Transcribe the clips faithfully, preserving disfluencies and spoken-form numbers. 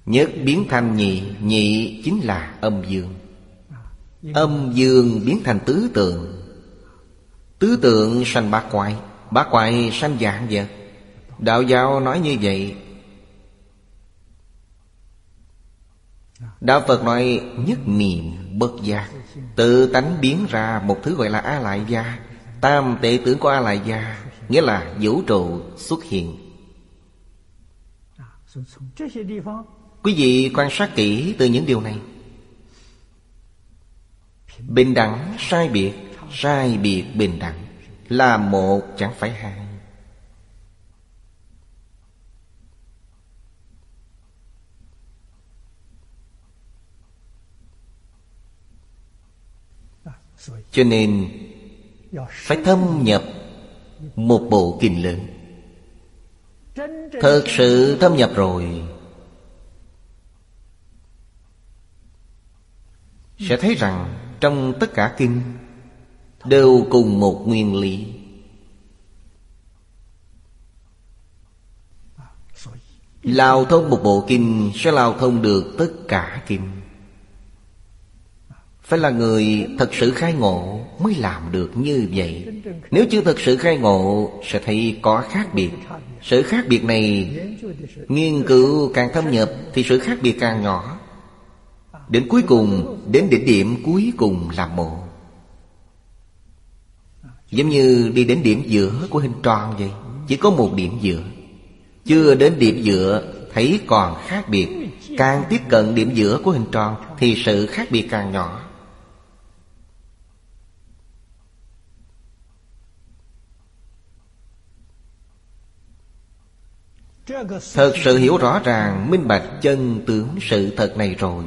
Nhất biến thành nhị, nhị chính là âm dương. Âm dương biến thành tứ tượng, tứ tượng sanh bát quái, bát quái sanh vạn vật. Đạo giáo nói như vậy. Đạo Phật nói nhất niệm bất giác, tự tánh biến ra một thứ gọi là A Lại Gia. Tam tệ tướng của A Lại Gia nghĩa là vũ trụ xuất hiện. Quý vị quan sát kỹ từ những điều này. Bình đẳng sai biệt, sai biệt bình đẳng, là một chẳng phải hai. Cho nên phải thâm nhập một bộ kinh lớn. Thật sự thâm nhập rồi sẽ thấy rằng trong tất cả kinh đều cùng một nguyên lý. Lao thông một bộ kinh sẽ lao thông được tất cả kinh. Phải là người thật sự khai ngộ mới làm được như vậy. Nếu chưa thật sự khai ngộ sẽ thấy có khác biệt. Sự khác biệt này nghiên cứu càng thâm nhập thì sự khác biệt càng nhỏ. Đến cuối cùng, đến đỉnh điểm cuối cùng là một. Giống như đi đến điểm giữa của hình tròn vậy. Chỉ có một điểm giữa. Chưa đến điểm giữa thấy còn khác biệt. Càng tiếp cận điểm giữa của hình tròn thì sự khác biệt càng nhỏ. Thật sự hiểu rõ ràng minh bạch chân tướng sự thật này rồi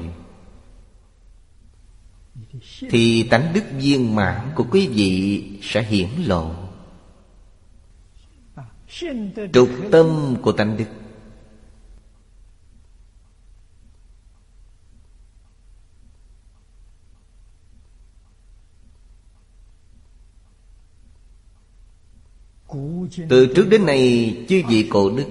thì tánh đức viên mãn của quý vị sẽ hiển lộ. Trục tâm của tánh đức từ trước đến nay chư vị cổ đức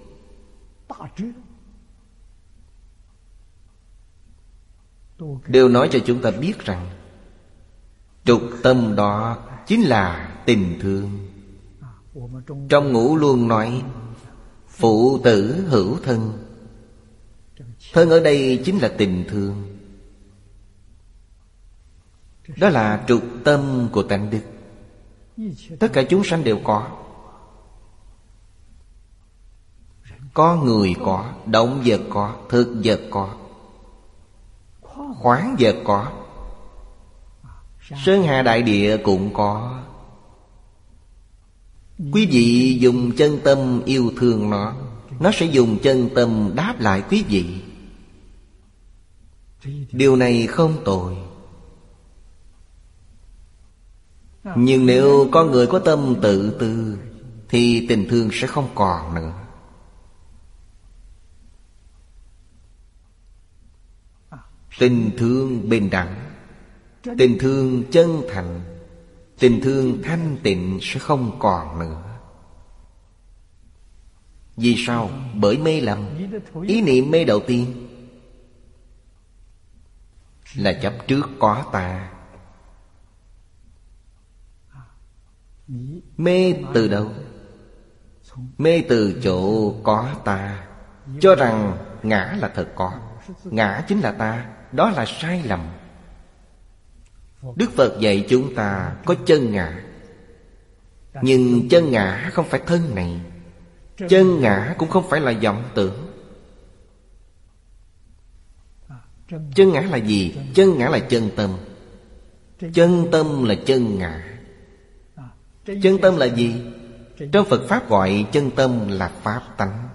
đều nói cho chúng ta biết rằng trục tâm đó chính là tình thương. Trong Ngũ Luân nói phụ tử hữu thân. Thân ở đây chính là tình thương. Đó là trục tâm của tánh đức. Tất cả chúng sanh đều có. Có người có, động vật có, thực vật có, khoáng vật có, sơn hà đại địa cũng có. Quý vị dùng chân tâm yêu thương nó, nó sẽ dùng chân tâm đáp lại quý vị. Điều này không tồi. Nhưng nếu có người có tâm tự tư thì tình thương sẽ không còn nữa. Tình thương bình đẳng, tình thương chân thành, tình thương thanh tịnh sẽ không còn nữa. Vì sao? Bởi mê lầm. Ý niệm mê đầu tiên là chấp trước có ta. Mê từ đâu? Mê từ chỗ có ta, cho rằng ngã là thật có, ngã chính là ta. Đó là sai lầm. Đức Phật dạy chúng ta có chân ngã. Nhưng chân ngã không phải thân này. Chân ngã cũng không phải là vọng tưởng. Chân ngã là gì? Chân ngã là chân tâm. Chân tâm là chân ngã. Chân tâm là gì? Trong Phật Pháp gọi chân tâm là Pháp tánh.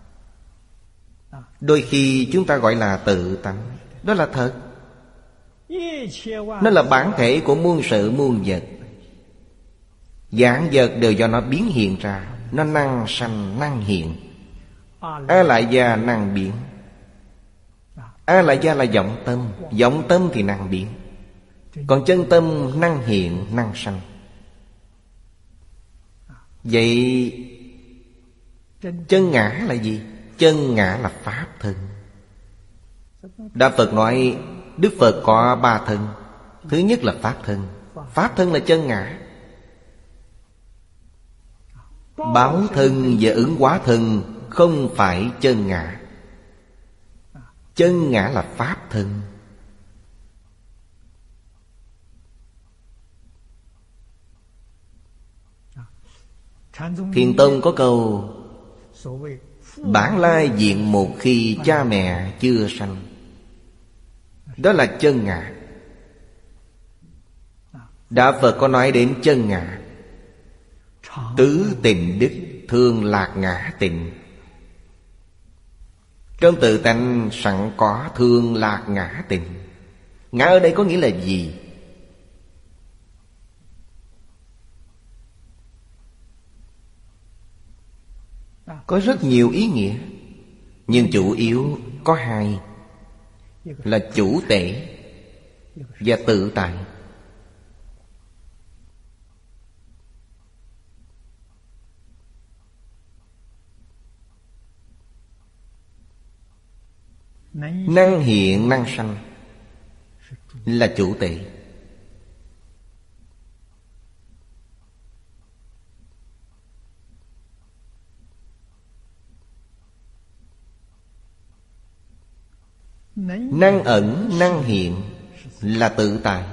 Đôi khi chúng ta gọi là tự tánh. Đó là thật. Nó là bản thể của muôn sự muôn vật. Vạn vật đều do nó biến hiện ra. Nó năng sanh năng hiện. A Lại Gia năng biến. A Lại Gia là vọng tâm. Vọng tâm thì năng biến. Còn chân tâm năng hiện năng sanh. Vậy chân ngã là gì? Chân ngã là Pháp thân. Đạo Phật nói Đức Phật có ba thân. Thứ nhất là Pháp thân. Pháp thân là chân ngã. Báo thân và ứng hóa thân không phải chân ngã. Chân ngã là Pháp thân. Thiền Tông có câu bản lai diện một khi cha mẹ chưa sanh. Đó là chân ngã. Đạo Phật có nói đến chân ngã. Tứ tình đức thường lạc ngã tịnh. Trong tự tánh sẵn có thường lạc ngã tịnh. Ngã ở đây có nghĩa là gì? Có rất nhiều ý nghĩa, nhưng chủ yếu có hai, là chủ tể và tự tại. Năng hiện năng sanh là chủ tể. Năng ẩn năng hiện là tự tại.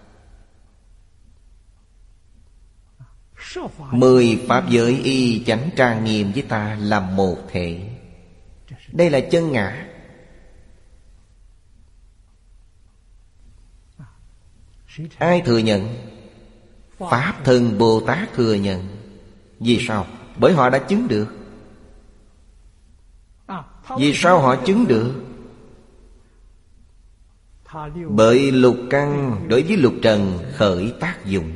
Mười pháp giới y chánh trang nghiêm với ta là một thể. Đây là chân ngã. Ai thừa nhận? Pháp thân Bồ Tát thừa nhận. Vì sao? Bởi họ đã chứng được. Vì sao họ chứng được? Bởi lục căn đối với lục trần khởi tác dụng.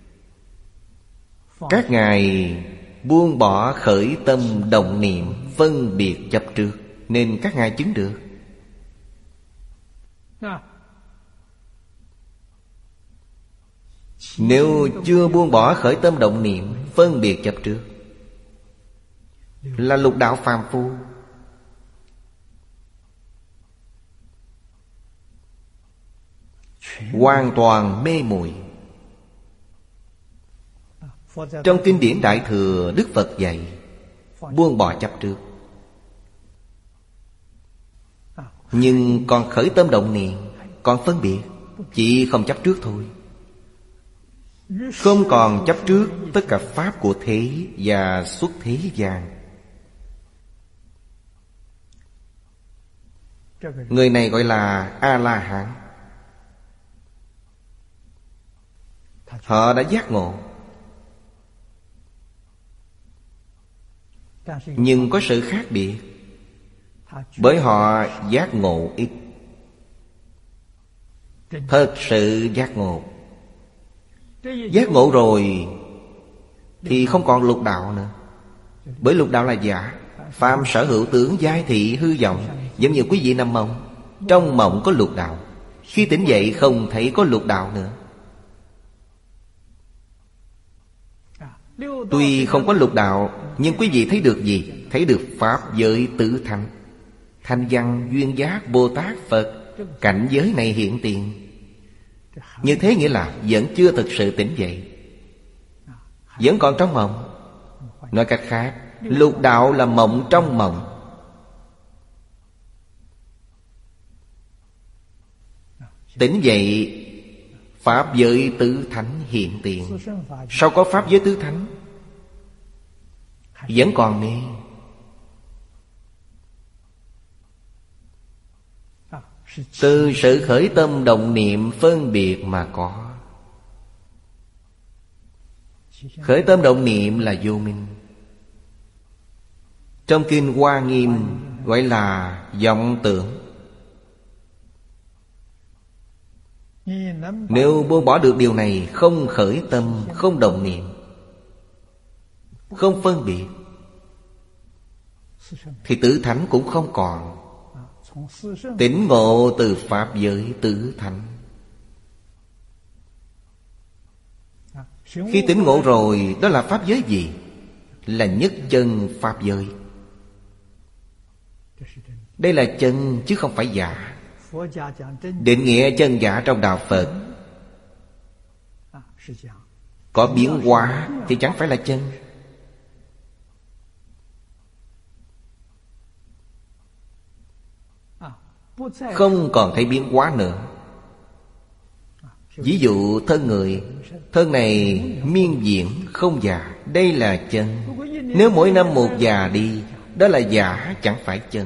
Các ngài buông bỏ khởi tâm động niệm phân biệt chấp trước, nên các ngài chứng được. Nếu chưa buông bỏ khởi tâm động niệm phân biệt chấp trước, là lục đạo phàm phu. Hoàn toàn mê muội. Trong kinh điển Đại Thừa, Đức Phật dạy buông bỏ chấp trước, nhưng còn khởi tâm động niệm, còn phân biệt, chỉ không chấp trước thôi. Không còn chấp trước tất cả pháp của thế và xuất thế gian. Người này gọi là A-la-hán. Họ đã giác ngộ, nhưng có sự khác biệt. Bởi họ giác ngộ ít. Thật sự giác ngộ, giác ngộ rồi thì không còn lục đạo nữa. Bởi lục đạo là giả. Phàm sở hữu tướng giai thị hư vọng. Giống như quý vị nằm mộng, trong mộng có lục đạo, khi tỉnh dậy không thấy có lục đạo nữa. Tuy không có lục đạo, nhưng quý vị thấy được gì? Thấy được pháp giới tứ thánh, thanh văn, duyên giác, Bồ Tát, Phật. Cảnh giới này hiện tiền. Như thế nghĩa là vẫn chưa thực sự tỉnh dậy, vẫn còn trong mộng. Nói cách khác, lục đạo là mộng trong mộng. Tỉnh dậy, pháp giới tứ thánh hiện tiền. Sao có pháp giới tứ thánh? Vẫn còn mê. Từ sự khởi tâm động niệm phân biệt mà có. Khởi tâm động niệm là vô minh. Trong kinh Hoa Nghiêm gọi là vọng tưởng. Nếu buông bỏ được điều này, không khởi tâm, không động niệm, không phân biệt, thì tứ thánh cũng không còn. Tỉnh ngộ từ pháp giới tứ thánh. Khi tỉnh ngộ rồi, đó là pháp giới gì? Là nhất chân pháp giới. Đây là chân chứ không phải giả. Định nghĩa chân giả trong đạo Phật có biến hóa thì chẳng phải là chân. Không còn thấy biến hóa nữa. Ví dụ thân người, thân này miên diễn không già, đây là chân. Nếu mỗi năm một già đi, đó là giả, chẳng phải chân.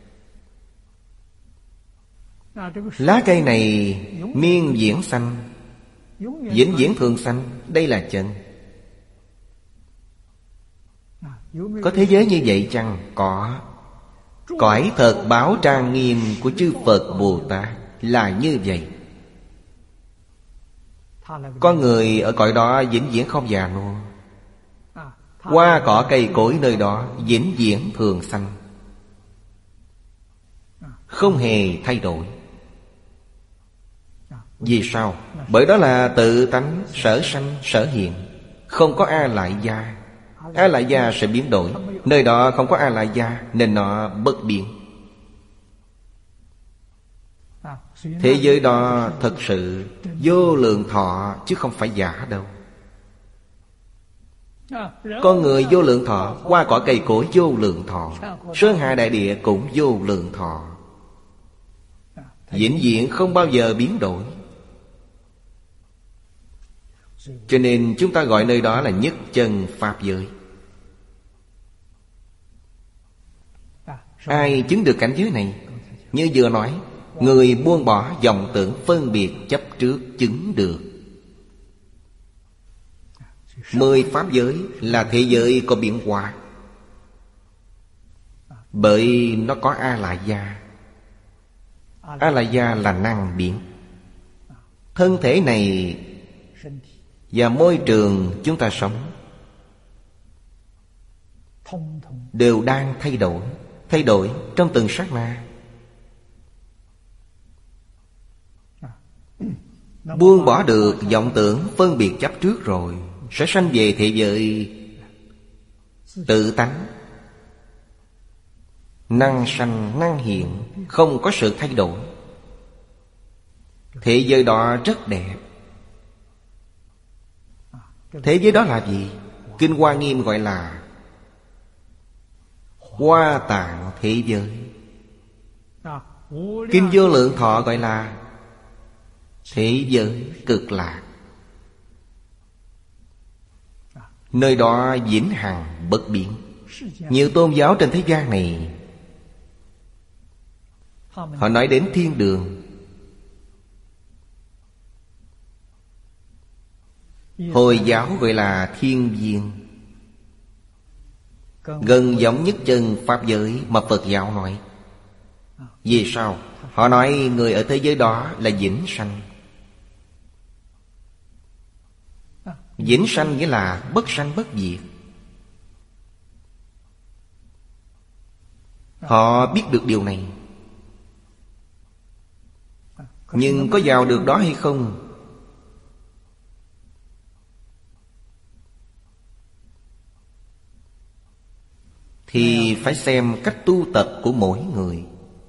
Lá cây này miên diễn xanh, vĩnh viễn thường xanh, đây là chân. Có thế giới như vậy chăng? Có. Cõi thật báo trang nghiêm của chư Phật Bồ Tát là như vậy. Con người ở cõi đó vĩnh viễn không già nua. Hoa cỏ cây cối nơi đó vĩnh viễn thường xanh, không hề thay đổi. Vì sao? Bởi đó là tự tánh sở sanh sở hiện, không có a lại gia. A lại gia sẽ biến đổi. Nơi đó không có a lại gia nên nó bất biến. Thế giới đó thật sự vô lượng thọ chứ không phải giả đâu. Con người vô lượng thọ, hoa cỏ cây cối vô lượng thọ, sơn hà đại địa cũng vô lượng thọ, vĩnh viễn không bao giờ biến đổi. Cho nên chúng ta gọi nơi đó là nhất chân Pháp giới. Ai chứng được cảnh giới này? Như vừa nói, người buông bỏ vọng tưởng phân biệt chấp trước chứng được. Mười Pháp giới là thế giới có biến hóa, bởi nó có A-lại gia. A-lại gia là năng biến. Thân thể này và môi trường chúng ta sống đều đang thay đổi, thay đổi trong từng sát na. Buông bỏ được vọng tưởng phân biệt chấp trước rồi, sẽ sanh về thế giới tự tánh, năng sanh năng hiện, không có sự thay đổi. Thế giới đó rất đẹp. Thế giới đó là gì? Kinh Hoa Nghiêm gọi là Hoa Tạng thế giới. Kinh Vô Lượng Thọ gọi là thế giới cực lạc. Nơi đó vĩnh hằng bất biến. Nhiều tôn giáo trên thế gian này họ nói đến thiên đường. Hồi giáo gọi là thiên viên, gần giống nhất chân Pháp giới mà Phật giáo nói. Vì sao? Họ nói người ở thế giới đó là vĩnh sanh. Vĩnh sanh nghĩa là bất sanh bất diệt. Họ biết được điều này, nhưng có vào được đó hay không thì phải xem cách tu tập của mỗi người.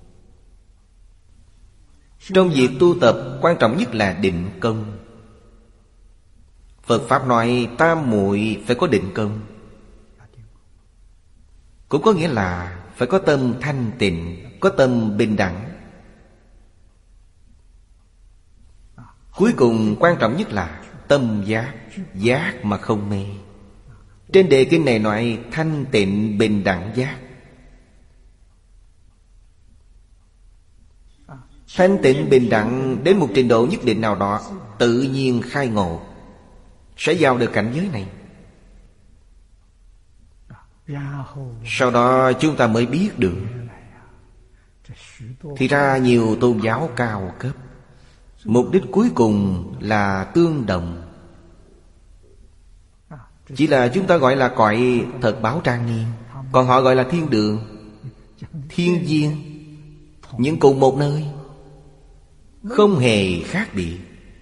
Trong việc tu tập, quan trọng nhất là định công. Phật Pháp nói tam muội phải có định công, cũng có nghĩa là phải có tâm thanh tịnh, có tâm bình đẳng. Cuối cùng quan trọng nhất là tâm giác, giác mà không mê. Trên đề kinh này nói thanh tịnh bình đẳng giác. Thanh tịnh bình đẳng đến một trình độ nhất định nào đó, tự nhiên khai ngộ, sẽ vào được cảnh giới này. Sau đó chúng ta mới biết được, thì ra nhiều tôn giáo cao cấp, mục đích cuối cùng là tương đồng. Chỉ là chúng ta gọi là cõi thật báo trang nghiêm, còn họ gọi là thiên đường, thiên viên, nhưng cùng một nơi, không hề khác biệt.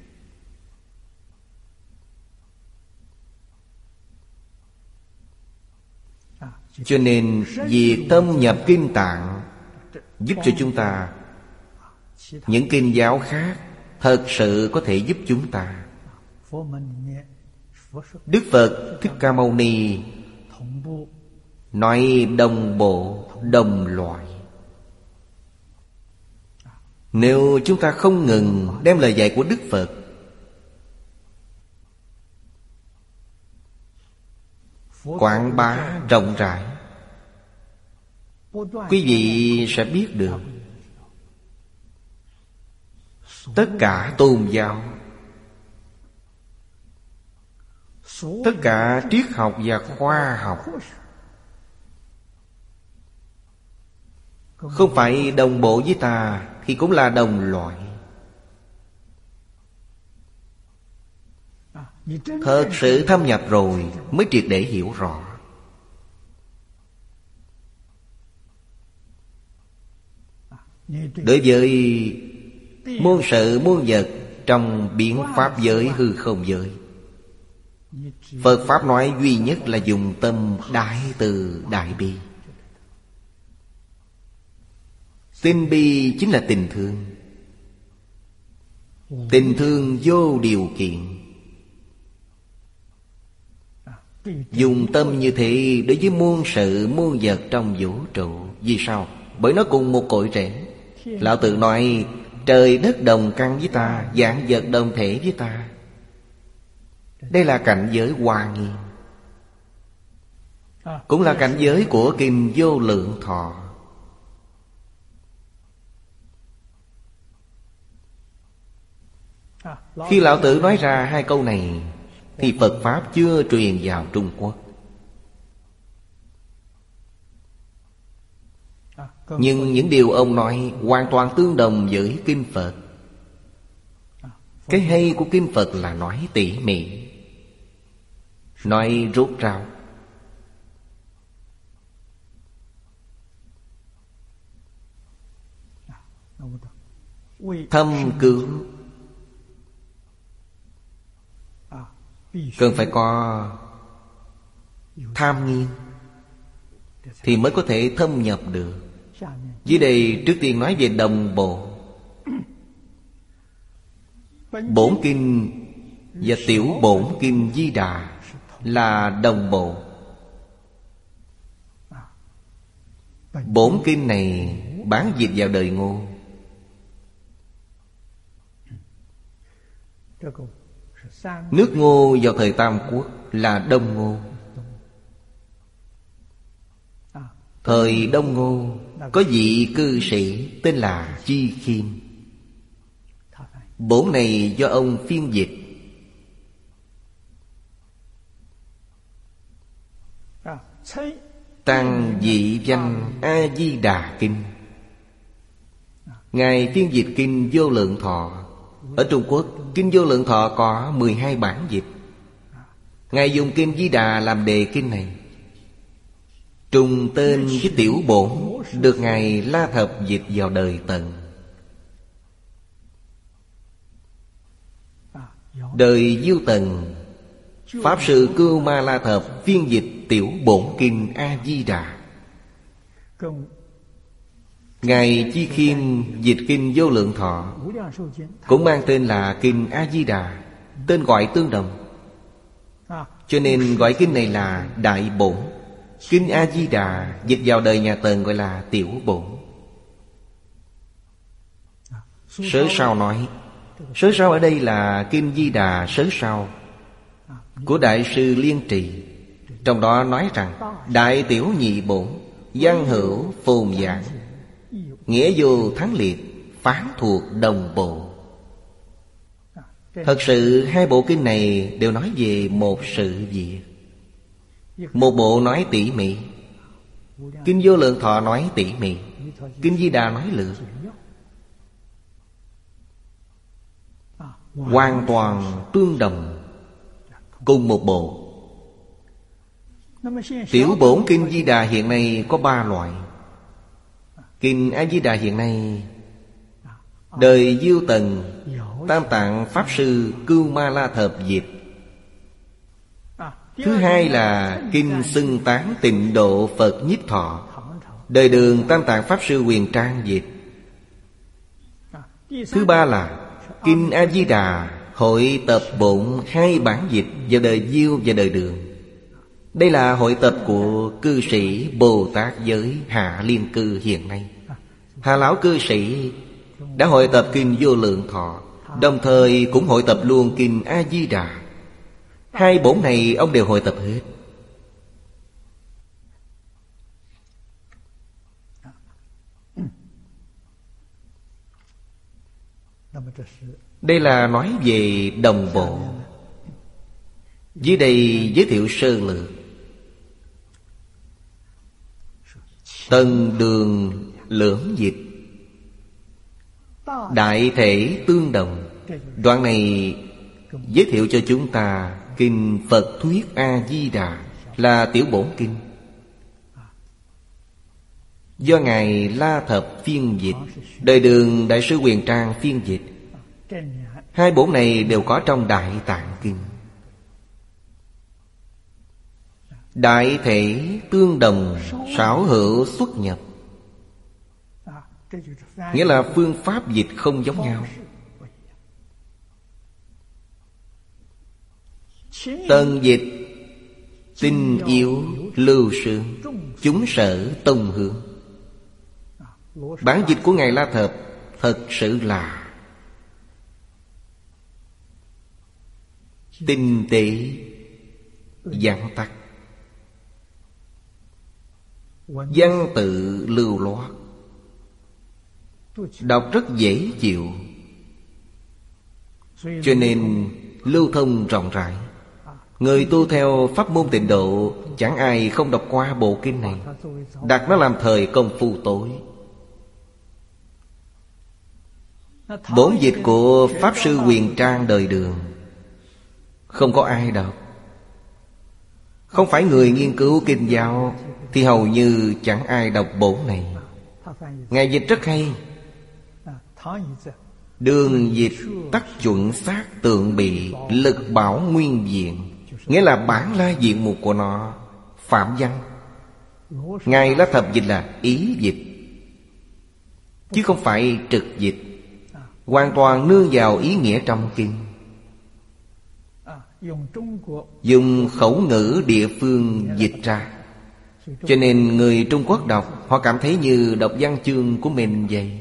Cho nên việc thâm nhập kinh tạng giúp cho chúng ta Những kinh giáo khác thật sự có thể giúp chúng ta. Đức Phật Thích Ca Mâu Ni nói đồng bộ, đồng loại. Nếu chúng ta không ngừng đem lời dạy của Đức Phật quảng bá rộng rãi, quý vị sẽ biết được tất cả tôn giáo, tất cả triết học và khoa học không phải đồng bộ với ta thì cũng là đồng loại. Thật sự thâm nhập rồi mới triệt để hiểu rõ. Đối với muôn sự muôn vật trong biến pháp giới hư không giới, Phật Pháp nói duy nhất là dùng tâm đại từ đại bi. Tinh bi chính là tình thương. Tình thương vô điều kiện. Dùng tâm như thế đối với muôn sự muôn vật trong vũ trụ. Vì sao? Bởi nó cùng một cội rễ. Lão Tử nói trời đất đồng căn với ta, vạn vật đồng thể với ta. Đây là cảnh giới Hoa Nghiêm, cũng là cảnh giới của Kinh Vô Lượng Thọ. Khi Lão Tử nói ra hai câu này thì Phật Pháp chưa truyền vào Trung Quốc. Nhưng những điều ông nói hoàn toàn tương đồng với Kinh Phật. Cái hay của Kinh Phật là nói tỉ mỉ, nói rốt ráo. Thâm cứu cần phải có tham nghiên thì mới có thể thâm nhập được. Dưới đây trước tiên nói về đồng bộ. Bổn kinh và tiểu bổn kinh Di Đà là đồng bộ. Bổn kinh này bán dịch vào đời Ngô. Nước Ngô vào thời Tam Quốc là Đông Ngô. Thời Đông Ngô có vị cư sĩ tên là Chi Khiêm. Bổn này do ông phiên dịch. Tăng dị danh A-di-đà kinh. Ngài phiên dịch Kinh Vô Lượng Thọ. Ở Trung Quốc, Kinh Vô Lượng Thọ có mười hai bản dịch. Ngài dùng Kinh Di Đà làm đề kinh này. Trùng tên với tiểu bổn được Ngài La Thập dịch vào đời Tần. Đời Diêu Tần, Pháp Sư Cưu Ma La Thập phiên dịch tiểu bổn kinh A-di-đà. Ngài Chi Khiêm dịch Kinh Vô Lượng Thọ cũng mang tên là Kinh A-di-đà, tên gọi tương đồng, cho nên gọi kinh này là Đại Bổn. Kinh A-di-đà dịch vào đời nhà Tần gọi là Tiểu Bổn. Sớ Sao nói, Sớ Sao ở đây là Kinh Di Đà Sớ Sao của Đại sư Liên Trì. Trong đó nói rằng Đại Tiểu Nhị Bổn, văn hữu phồn giảng, nghĩa vô thắng liệt, phán thuộc đồng bộ. Thật sự hai bộ kinh này đều nói về một sự việc. Một bộ nói tỉ mỉ, Kinh Vô Lượng Thọ nói tỉ mỉ, Kinh Di Đà nói lược. Hoàn toàn tương đồng, cùng một bộ. Tiểu bổn Kinh Di Đà hiện nay có ba loại. Kinh A-di-đà hiện nay đời Diêu Tần, Tam Tạng Pháp Sư Cưu Ma La Thập dịch. Thứ hai là Kinh Xưng Tán Tịnh Độ Phật Nhiếp Thọ, đời Đường Tam Tạng Pháp Sư Huyền Trang dịch. Thứ ba là Kinh A-di-đà hội tập bổn hai bản dịch vào đời Diêu và đời Đường. Đây là hội tập của cư sĩ Bồ Tát giới Hạ Liên Cư hiện nay. Hà lão cư sĩ đã hội tập Kinh Vô Lượng Thọ, đồng thời cũng hội tập luôn Kinh A-di-đà. Hai bổn này ông đều hội tập hết. Đây là nói về đồng bộ. Dưới đây giới thiệu sơ lược. Tân đường lưỡng dịch, đại thể tương đồng. Đoạn này giới thiệu cho chúng ta Kinh Phật Thuyết A-di-đà là tiểu bổn kinh, do Ngài La Thập phiên dịch, đời Đường Đại sư Huyền Trang phiên dịch. Hai bổn này đều có trong Đại Tạng Kinh. Đại thể tương đồng, xảo hữu xuất nhập, nghĩa là phương pháp dịch không giống nhau. Tân dịch tinh yếu lưu sướng, chúng sở tông hướng. Bản dịch của Ngài La Thập thật sự là tinh tế giản tắc, văn tự lưu loát, đọc rất dễ chịu, cho nên lưu thông rộng rãi. Người tu theo pháp môn Tịnh Độ chẳng ai không đọc qua bộ kinh này, đặt nó làm thời công phu tối. Bổn dịch của Pháp Sư Huyền Trang đời Đường không có ai đọc. Không phải người nghiên cứu kinh giáo thì hầu như chẳng ai đọc bổn này. Ngài dịch rất hay. Đường dịch tắc chuẩn xác tượng bị, lực bảo nguyên diện, nghĩa là bản la diện mục của nó phạm văn. Ngài La Thập dịch là ý dịch, chứ không phải trực dịch, hoàn toàn nương vào ý nghĩa trong kinh, dùng khẩu ngữ địa phương dịch ra. Cho nên người Trung Quốc đọc, họ cảm thấy như đọc văn chương của mình vậy.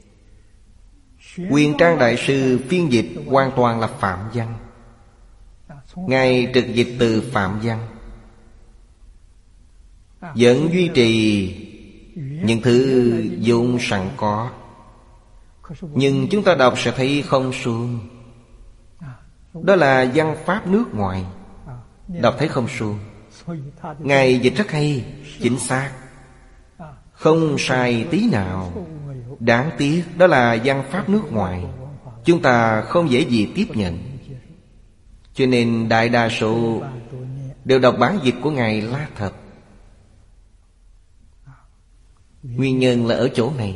Huyền Trang Đại sư phiên dịch hoàn toàn là phạm văn, Ngài trực dịch từ phạm văn, vẫn duy trì những thứ vốn sẵn có. Nhưng chúng ta đọc sẽ thấy không suông. Đó là văn pháp nước ngoài, đọc thấy không suông. Ngài dịch rất hay, chính xác, không sai tí nào. Đáng tiếc đó là văn pháp nước ngoài, chúng ta không dễ gì tiếp nhận. Cho nên đại đa số đều đọc bản dịch của Ngài La Thập. Nguyên nhân là ở chỗ này.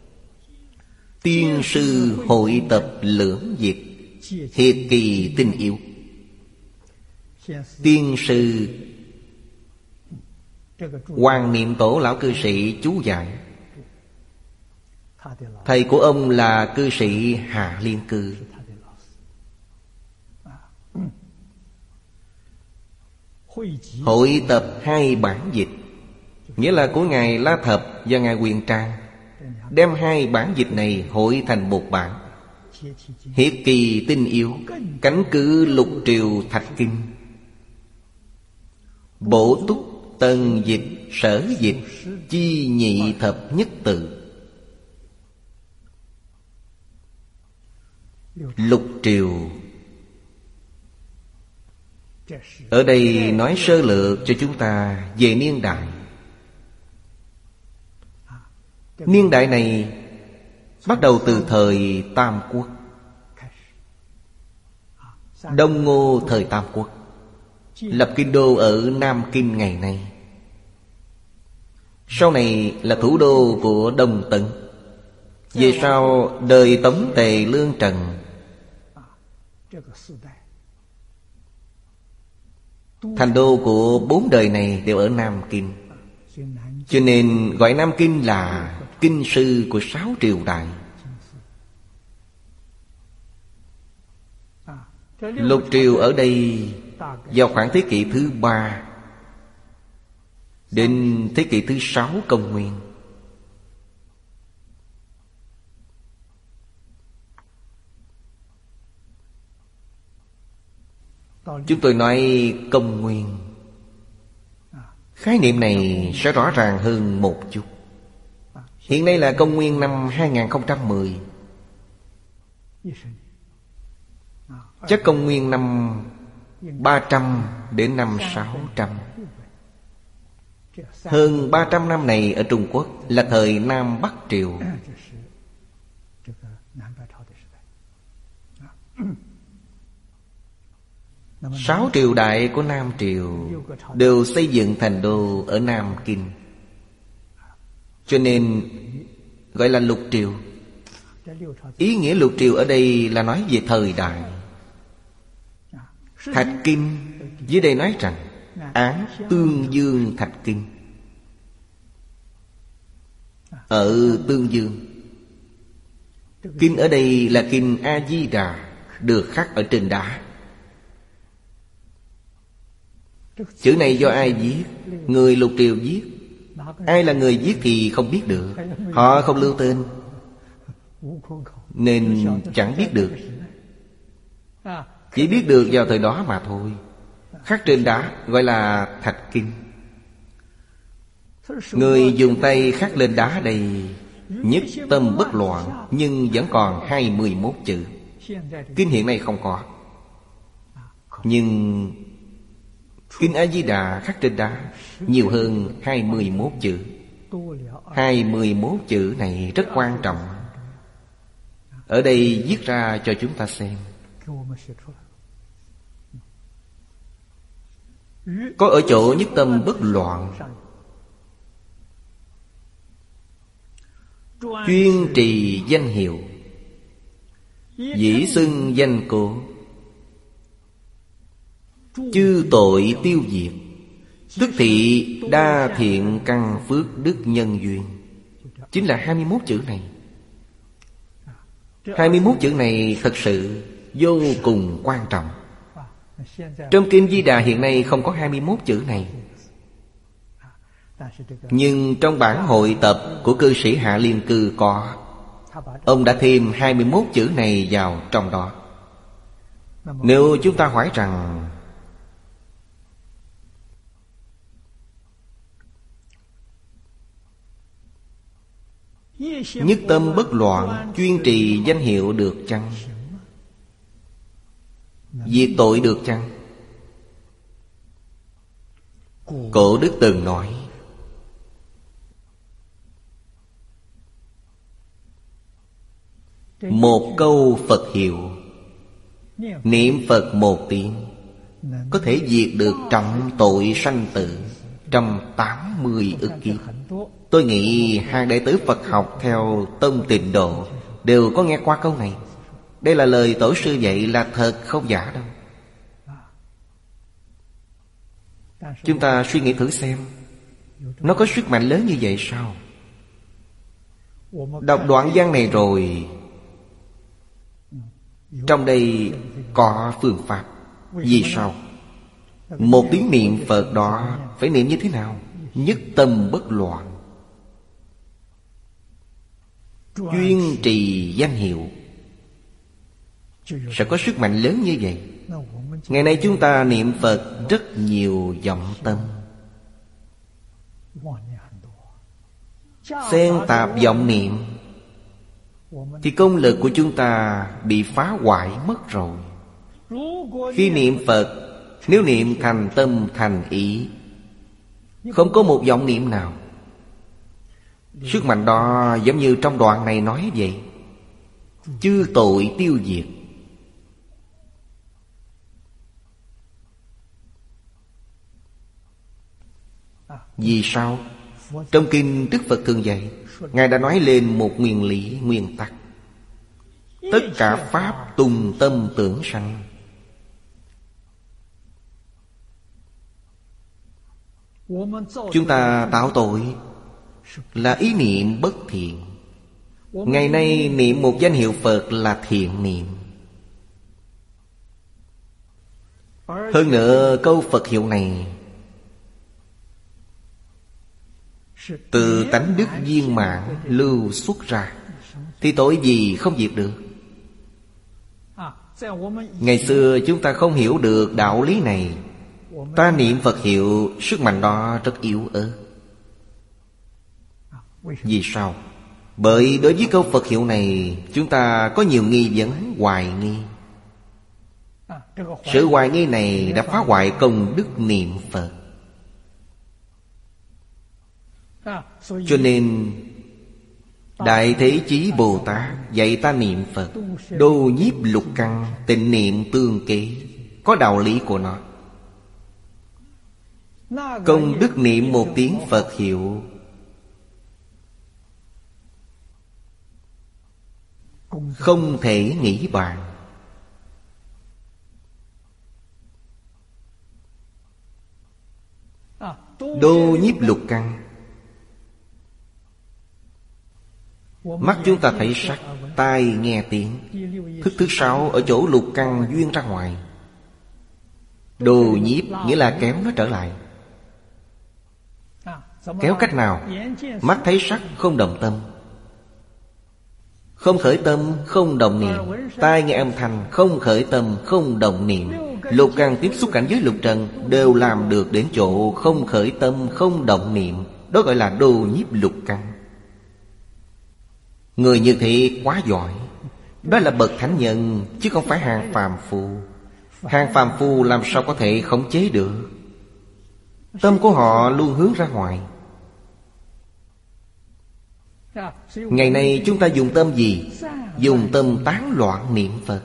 Tiên sư hội tập lưỡng dịch, hiệt kỳ tinh yếu. Tiên sư Hoàng Niệm Tổ lão cư sĩ chú giải. Thầy của ông là cư sĩ Hạ Liên Cư. Hội tập hai bản dịch, nghĩa là của Ngài La Thập và Ngài Huyền Trang, đem hai bản dịch này hội thành một bản. Hiệt kỳ tinh yếu, cánh cử lục triều thạch kinh. Bổ túc tân dịch sở dịch, chi nhị thập nhất tự. Lục triều ở đây nói sơ lược cho chúng ta về niên đại. Niên đại này bắt đầu từ thời Tam Quốc, Đông Ngô thời Tam Quốc, lập kinh đô ở Nam Kinh ngày nay. Sau này là thủ đô của Đông Tấn. Về sau đời Tống Tề Lương Trần, thành đô của bốn đời này đều ở Nam Kinh. Cho nên gọi Nam Kinh là kinh sư của sáu triều đại. Lục triều ở đây vào khoảng thế kỷ thứ ba đến thế kỷ thứ sáu công nguyên. Chúng tôi nói công nguyên, khái niệm này sẽ rõ ràng hơn một chút. Hiện nay là công nguyên năm hai nghìn không trăm mười. Chắc công nguyên năm ba trăm đến năm sáu trăm. Hơn ba trăm năm này ở Trung Quốc là thời Nam Bắc Triều. Sáu triều đại của Nam Triều đều xây dựng thành đô ở Nam Kinh, cho nên gọi là lục triều. Ý nghĩa lục triều ở đây là nói về thời đại. Thạch Kinh dưới đây nói rằng Án Tương Dương Thạch Kinh. Ở Tương Dương, kinh ở đây là kinh A-di-đà, được khắc ở trên đá. Chữ này do ai viết? Người lục triều viết. Ai là người viết thì không biết được. Họ không lưu tên nên chẳng biết được. Chỉ biết được vào thời đó mà thôi. Khắc trên đá gọi là Thạch Kinh. Người dùng tay khắc lên đá đây nhất tâm bất loạn, nhưng vẫn còn hai mươi mốt chữ. Kinh hiện nay không có, nhưng kinh A-di-đà khắc trên đá nhiều hơn hai mươi mốt chữ. Hai mươi mốt chữ này rất quan trọng. Ở đây viết ra cho chúng ta xem. Có ở chỗ nhất tâm bất loạn, chuyên trì danh hiệu, dĩ xưng danh cố, chư tội tiêu diệt, tức thị đa thiện căn phước đức nhân duyên. Chính là hai mươi mốt chữ này. Hai mươi mốt chữ này thật sự vô cùng quan trọng. Trong kinh Di Đà hiện nay không có hai mươi mốt chữ này, nhưng trong bản hội tập của cư sĩ Hạ Liên Cư có. Ông đã thêm hai mươi mốt chữ này vào trong đó. Nếu chúng ta hỏi rằng nhất tâm bất loạn, chuyên trì danh hiệu được chăng? Diệt tội được chăng? Cổ đức từng nói, một câu Phật hiệu, niệm Phật một tiếng, có thể diệt được trọng tội sanh tử trong tám mươi ức kiếp. Tôi nghĩ hàng đệ tử Phật học theo tông Tịnh Độ đều có nghe qua câu này. Đây là lời tổ sư dạy, là thật không giả đâu. Chúng ta suy nghĩ thử xem, nó có sức mạnh lớn như vậy sao? Đọc đoạn văn này rồi, trong đây có phương pháp. Vì sao? Một tiếng niệm Phật đó phải niệm như thế nào? Nhất tâm bất loạn, chuyên trì danh hiệu, sẽ có sức mạnh lớn như vậy. Ngày nay chúng ta niệm Phật rất nhiều vọng tâm, xen tạp vọng niệm, thì công lực của chúng ta bị phá hoại mất rồi. Khi niệm Phật, nếu niệm thành tâm thành ý, không có một vọng niệm nào, sức mạnh đó giống như trong đoạn này nói vậy. Chư tội tiêu diệt. Vì sao? Trong kinh Đức Phật thường dạy, Ngài đã nói lên một nguyên lý, nguyên tắc: tất cả pháp tùng tâm tưởng sanh. Chúng ta tạo tội là ý niệm bất thiện. Ngày nay niệm một danh hiệu Phật là thiện niệm. Hơn nữa câu Phật hiệu này từ tánh đức viên mãn lưu xuất ra, thì tội gì không diệt được. Ngày xưa chúng ta không hiểu được đạo lý này, ta niệm Phật hiệu, sức mạnh đó rất yếu ớt. Vì sao? Bởi đối với câu Phật hiệu này, chúng ta có nhiều nghi vấn, hoài nghi. Sự hoài nghi này đã phá hoại công đức niệm Phật. Cho nên Đại Thế Chí Bồ Tát dạy ta niệm Phật, đô nhiếp lục căn, tịnh niệm tương kế, có đạo lý của nó. Công đức niệm một tiếng Phật hiệu không thể nghĩ bàn. Đô nhiếp lục căn, mắt chúng ta thấy sắc, tai nghe tiếng. Thức thứ sáu ở chỗ lục căn duyên ra ngoài. Đồ nhiếp nghĩa là kéo nó trở lại. Kéo cách nào? Mắt thấy sắc không động tâm, không khởi tâm, không động niệm. Tai nghe âm thanh, không khởi tâm, không động niệm. Lục căn tiếp xúc cảnh giới lục trần đều làm được đến chỗ không khởi tâm, không động niệm. Đó gọi là đô nhiếp lục căn. Người như thế quá giỏi. Đó là bậc thánh nhân, chứ không phải hàng phàm phu. Hàng phàm phu làm sao có thể khống chế được. Tâm của họ luôn hướng ra ngoài. Ngày nay chúng ta dùng tâm gì? Dùng tâm tán loạn niệm Phật.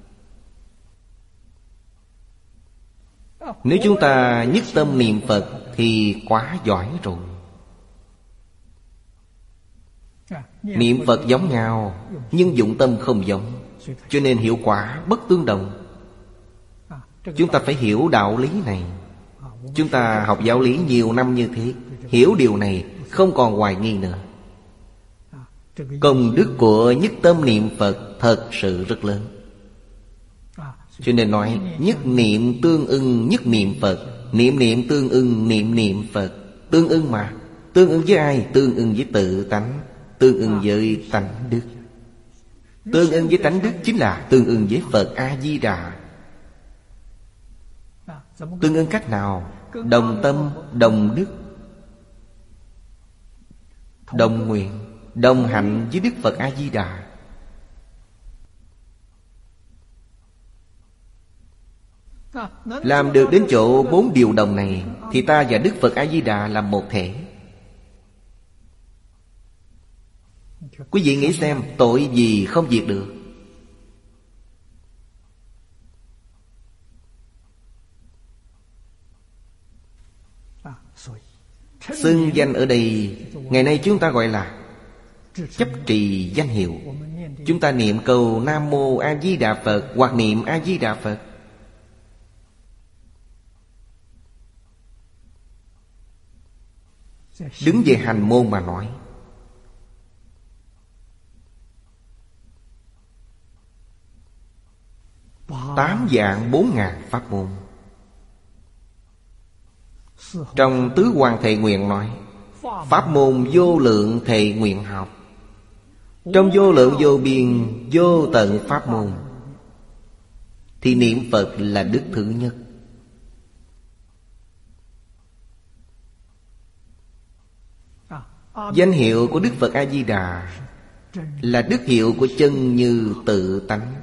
Nếu chúng ta nhất tâm niệm Phật thì quá giỏi rồi. Niệm Phật giống nhau, nhưng dụng tâm không giống, cho nên hiệu quả bất tương đồng. Chúng ta phải hiểu đạo lý này. Chúng ta học giáo lý nhiều năm như thế, hiểu điều này không còn hoài nghi nữa. Công đức của nhất tâm niệm Phật thật sự rất lớn. Cho nên nói nhất niệm tương ưng nhất niệm Phật. Niệm niệm tương ưng niệm niệm Phật. Tương ưng mà. Tương ưng với ai? Tương ưng với tự tánh, tương ưng với tánh đức. Tương ưng với tánh đức chính là tương ưng với Phật A-di-đà. Tương ưng cách nào? Đồng tâm, đồng đức, đồng nguyện, đồng hạnh với Đức Phật A-di-đà. Làm được đến chỗ bốn điều đồng này thì ta và Đức Phật A-di-đà là một thể. Quý vị nghĩ xem, tội gì không diệt được. Xưng danh ở đây, ngày nay chúng ta gọi là chấp trì danh hiệu. Chúng ta niệm câu Nam Mô A Di Đà Phật hoặc niệm A Di Đà Phật. Đứng về hành môn mà nói, tám vạn bốn ngàn pháp môn. Trong Tứ Quan Thệ Nguyện nói, pháp môn vô lượng thệ nguyện học. Trong vô lượng vô biên vô tận pháp môn thì niệm Phật là đức thứ nhất. Danh hiệu của Đức Phật A-di-đà là đức hiệu của chân như tự tánh,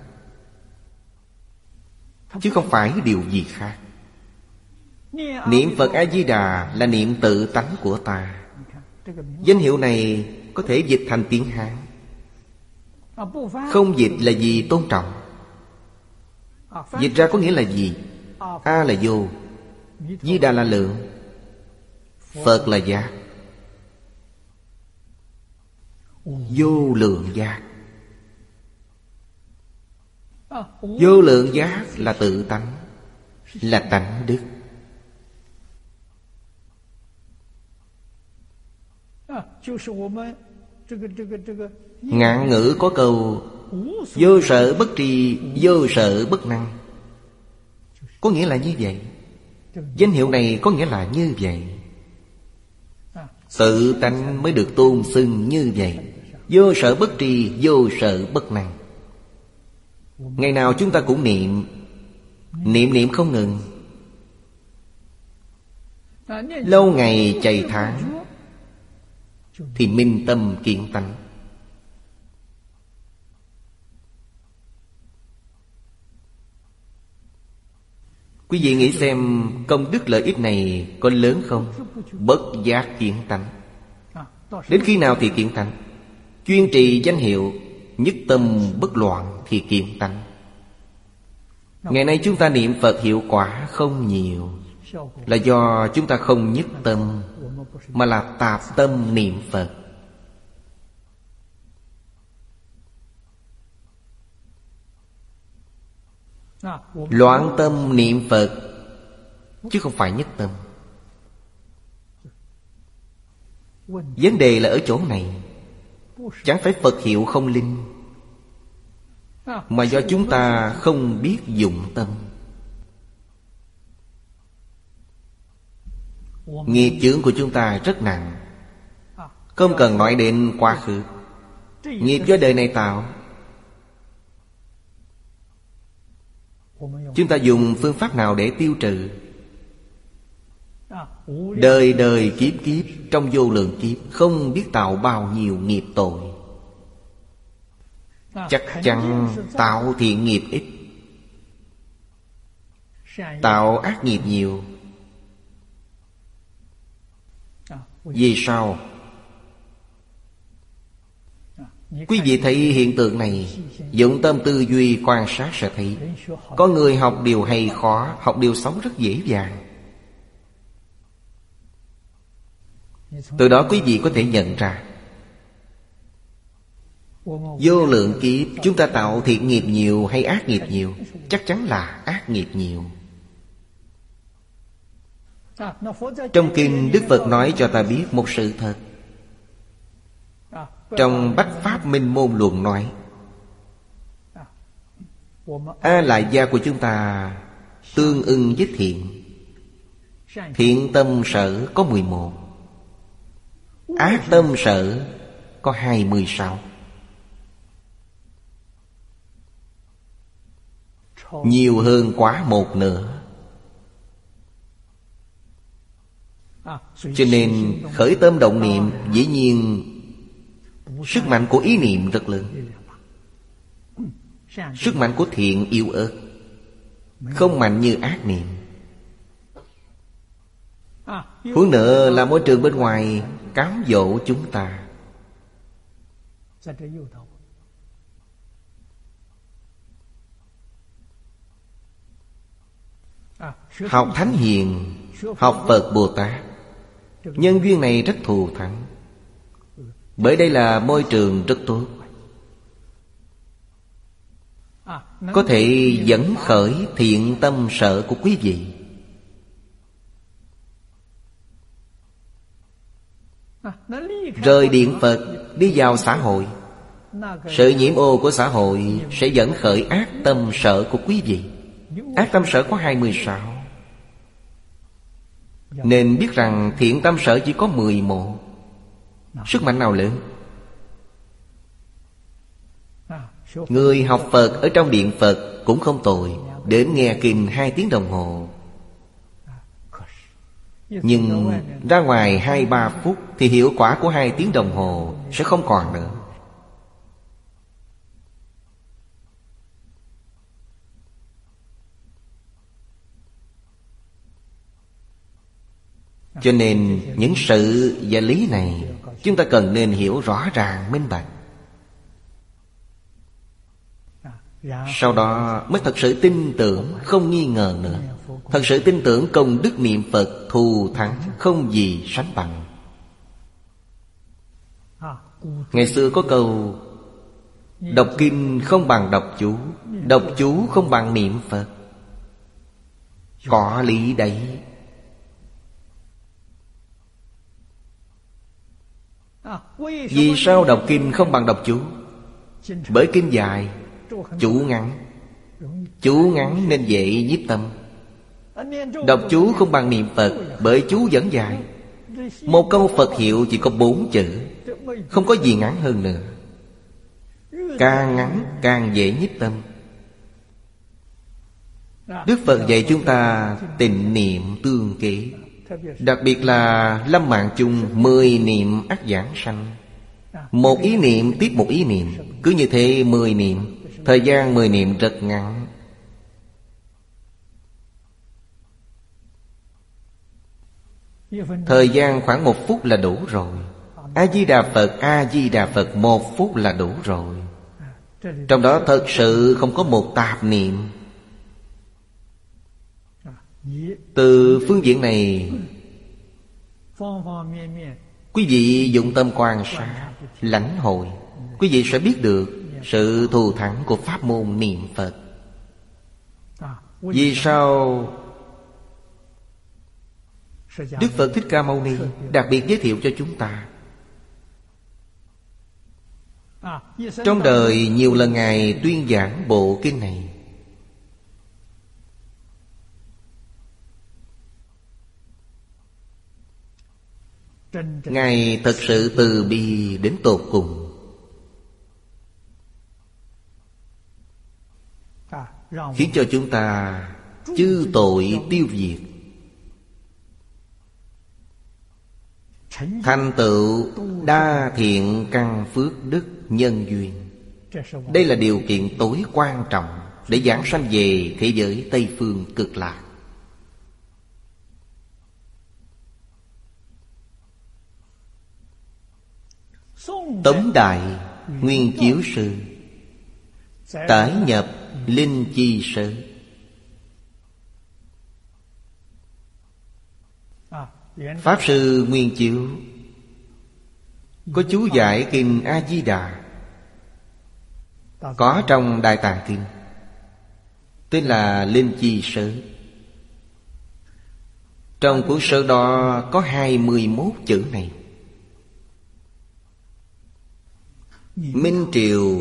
chứ không phải điều gì khác. Niệm Phật A-di-đà là niệm tự tánh của ta. Danh hiệu này có thể dịch thành tiếng Hán. Không dịch là gì? Tôn trọng. Dịch ra có nghĩa là gì? A là vô, Di Đà là lượng, Phật là giác. Vô lượng giác. Vô lượng giác là tự tánh, là tánh đức. Ngạn ngữ có câu vô sở bất tri, vô sở bất năng. có nghĩa là như vậy. Danh hiệu này có nghĩa là như vậy. Tự tánh mới được tôn xưng như vậy. Vô sở bất tri, vô sở bất năng. Ngày nào chúng ta cũng niệm, niệm niệm không ngừng, lâu ngày chày tháng, thì minh tâm kiến tánh. Quý vị nghĩ xem công đức lợi ích này có lớn không? Bất giác kiến tánh. Đến khi nào thì kiến tánh? Chuyên trì danh hiệu, nhất tâm bất loạn thì kiến tánh. Ngày nay chúng ta niệm Phật hiệu quả không nhiều, là do chúng ta không nhất tâm, mà là tạp tâm niệm Phật. Loạn tâm niệm Phật, chứ không phải nhất tâm. Vấn đề là ở chỗ này. Chẳng phải Phật hiệu không linh, mà do chúng ta không biết dụng tâm. Nghiệp chướng của chúng ta rất nặng, không cần nói đến quá khứ. Nghiệp do đời này tạo, chúng ta dùng phương pháp nào để tiêu trừ? Đời đời kiếp kiếp, trong vô lượng kiếp, không biết tạo bao nhiêu nghiệp tội. Chắc chắn tạo thiện nghiệp ít, tạo ác nghiệp nhiều. Vì sao? Quý vị thấy hiện tượng này, dụng tâm tư duy quan sát sẽ thấy. Có người học điều hay khó, học điều xấu rất dễ dàng. Từ đó quý vị có thể nhận ra, vô lượng kiếp chúng ta tạo thiện nghiệp nhiều hay ác nghiệp nhiều? Chắc chắn là ác nghiệp nhiều. Trong kinh Đức Phật nói cho ta biết một sự thật. Trong Bách Pháp Minh Môn Luận nói, A Lại gia của chúng ta tương ưng với thiện. Thiện tâm sở có mười một, ác tâm sở có hai mươi sáu. Nhiều hơn quá một nửa. Cho nên khởi tâm động niệm, dĩ nhiên sức mạnh của ý niệm rất lớn. Sức mạnh của thiện yếu ớt, không mạnh như ác niệm. Huống nữa là môi trường bên ngoài cám dỗ chúng ta. Học Thánh Hiền, học Phật Bồ Tát, nhân duyên này rất thù thắng. Bởi đây là môi trường rất tốt, có thể dẫn khởi thiện tâm sở của quý vị. Rời điện Phật đi vào xã hội, sự nhiễm ô của xã hội sẽ dẫn khởi ác tâm sở của quý vị. Ác tâm sở có hai mươi sáu, nên biết rằng thiện tâm sở chỉ có mười một. Sức mạnh nào lớn? Người học Phật ở trong điện Phật cũng không tồi, đến nghe kinh hai tiếng đồng hồ. Nhưng ra ngoài hai ba phút thì hiệu quả của hai tiếng đồng hồ sẽ không còn nữa. Cho nên những sự và lý này chúng ta cần nên hiểu rõ ràng minh bạch. Sau đó mới thật sự tin tưởng, không nghi ngờ nữa. Thật sự tin tưởng công đức niệm Phật thù thắng, không gì sánh bằng. Ngày xưa có câu, đọc kinh không bằng đọc chú, đọc chú không bằng niệm Phật. Có lý đấy. Vì sao đọc kinh không bằng đọc chú? Bởi kinh dài, chú ngắn. Chú ngắn nên dễ nhiếp tâm. Đọc chú không bằng niệm Phật, bởi chú vẫn dài. Một câu Phật hiệu chỉ có bốn chữ, không có gì ngắn hơn nữa. Càng ngắn càng dễ nhiếp tâm. Đức Phật dạy chúng ta tịnh niệm tương kế. Đặc biệt là lâm mạng chung, mười niệm ắt giảng sanh. Một ý niệm tiếp một ý niệm, cứ như thế mười niệm. Thời gian mười niệm rất ngắn. Thời gian khoảng một phút là đủ rồi. A-di-đà Phật, A-di-đà Phật, một phút là đủ rồi. Trong đó thật sự không có một tạp niệm. Từ phương diện này, quý vị dụng tâm quan sát, lãnh hội, quý vị sẽ biết được sự thù thắng của pháp môn niệm Phật. Vì sao Đức Phật Thích Ca Mâu Ni đặc biệt giới thiệu cho chúng ta? Trong đời nhiều lần Ngài tuyên giảng bộ kinh này. Ngài thật sự từ bi đến tột cùng, khiến cho chúng ta chư tội tiêu diệt, thành tựu đa thiện căn phước đức nhân duyên. Đây là điều kiện tối quan trọng để giảng sanh về thế giới Tây Phương Cực Lạc. Tống Đại Nguyên Chiếu Sư tải nhập Linh Chi Sớ. Pháp Sư Nguyên Chiếu có chú giải kinh A-di-đà, có trong Đại Tạng Kinh, tên là Linh Chi Sớ. Trong cuốn sớ đó có hai mươi mốt chữ này. Minh Triều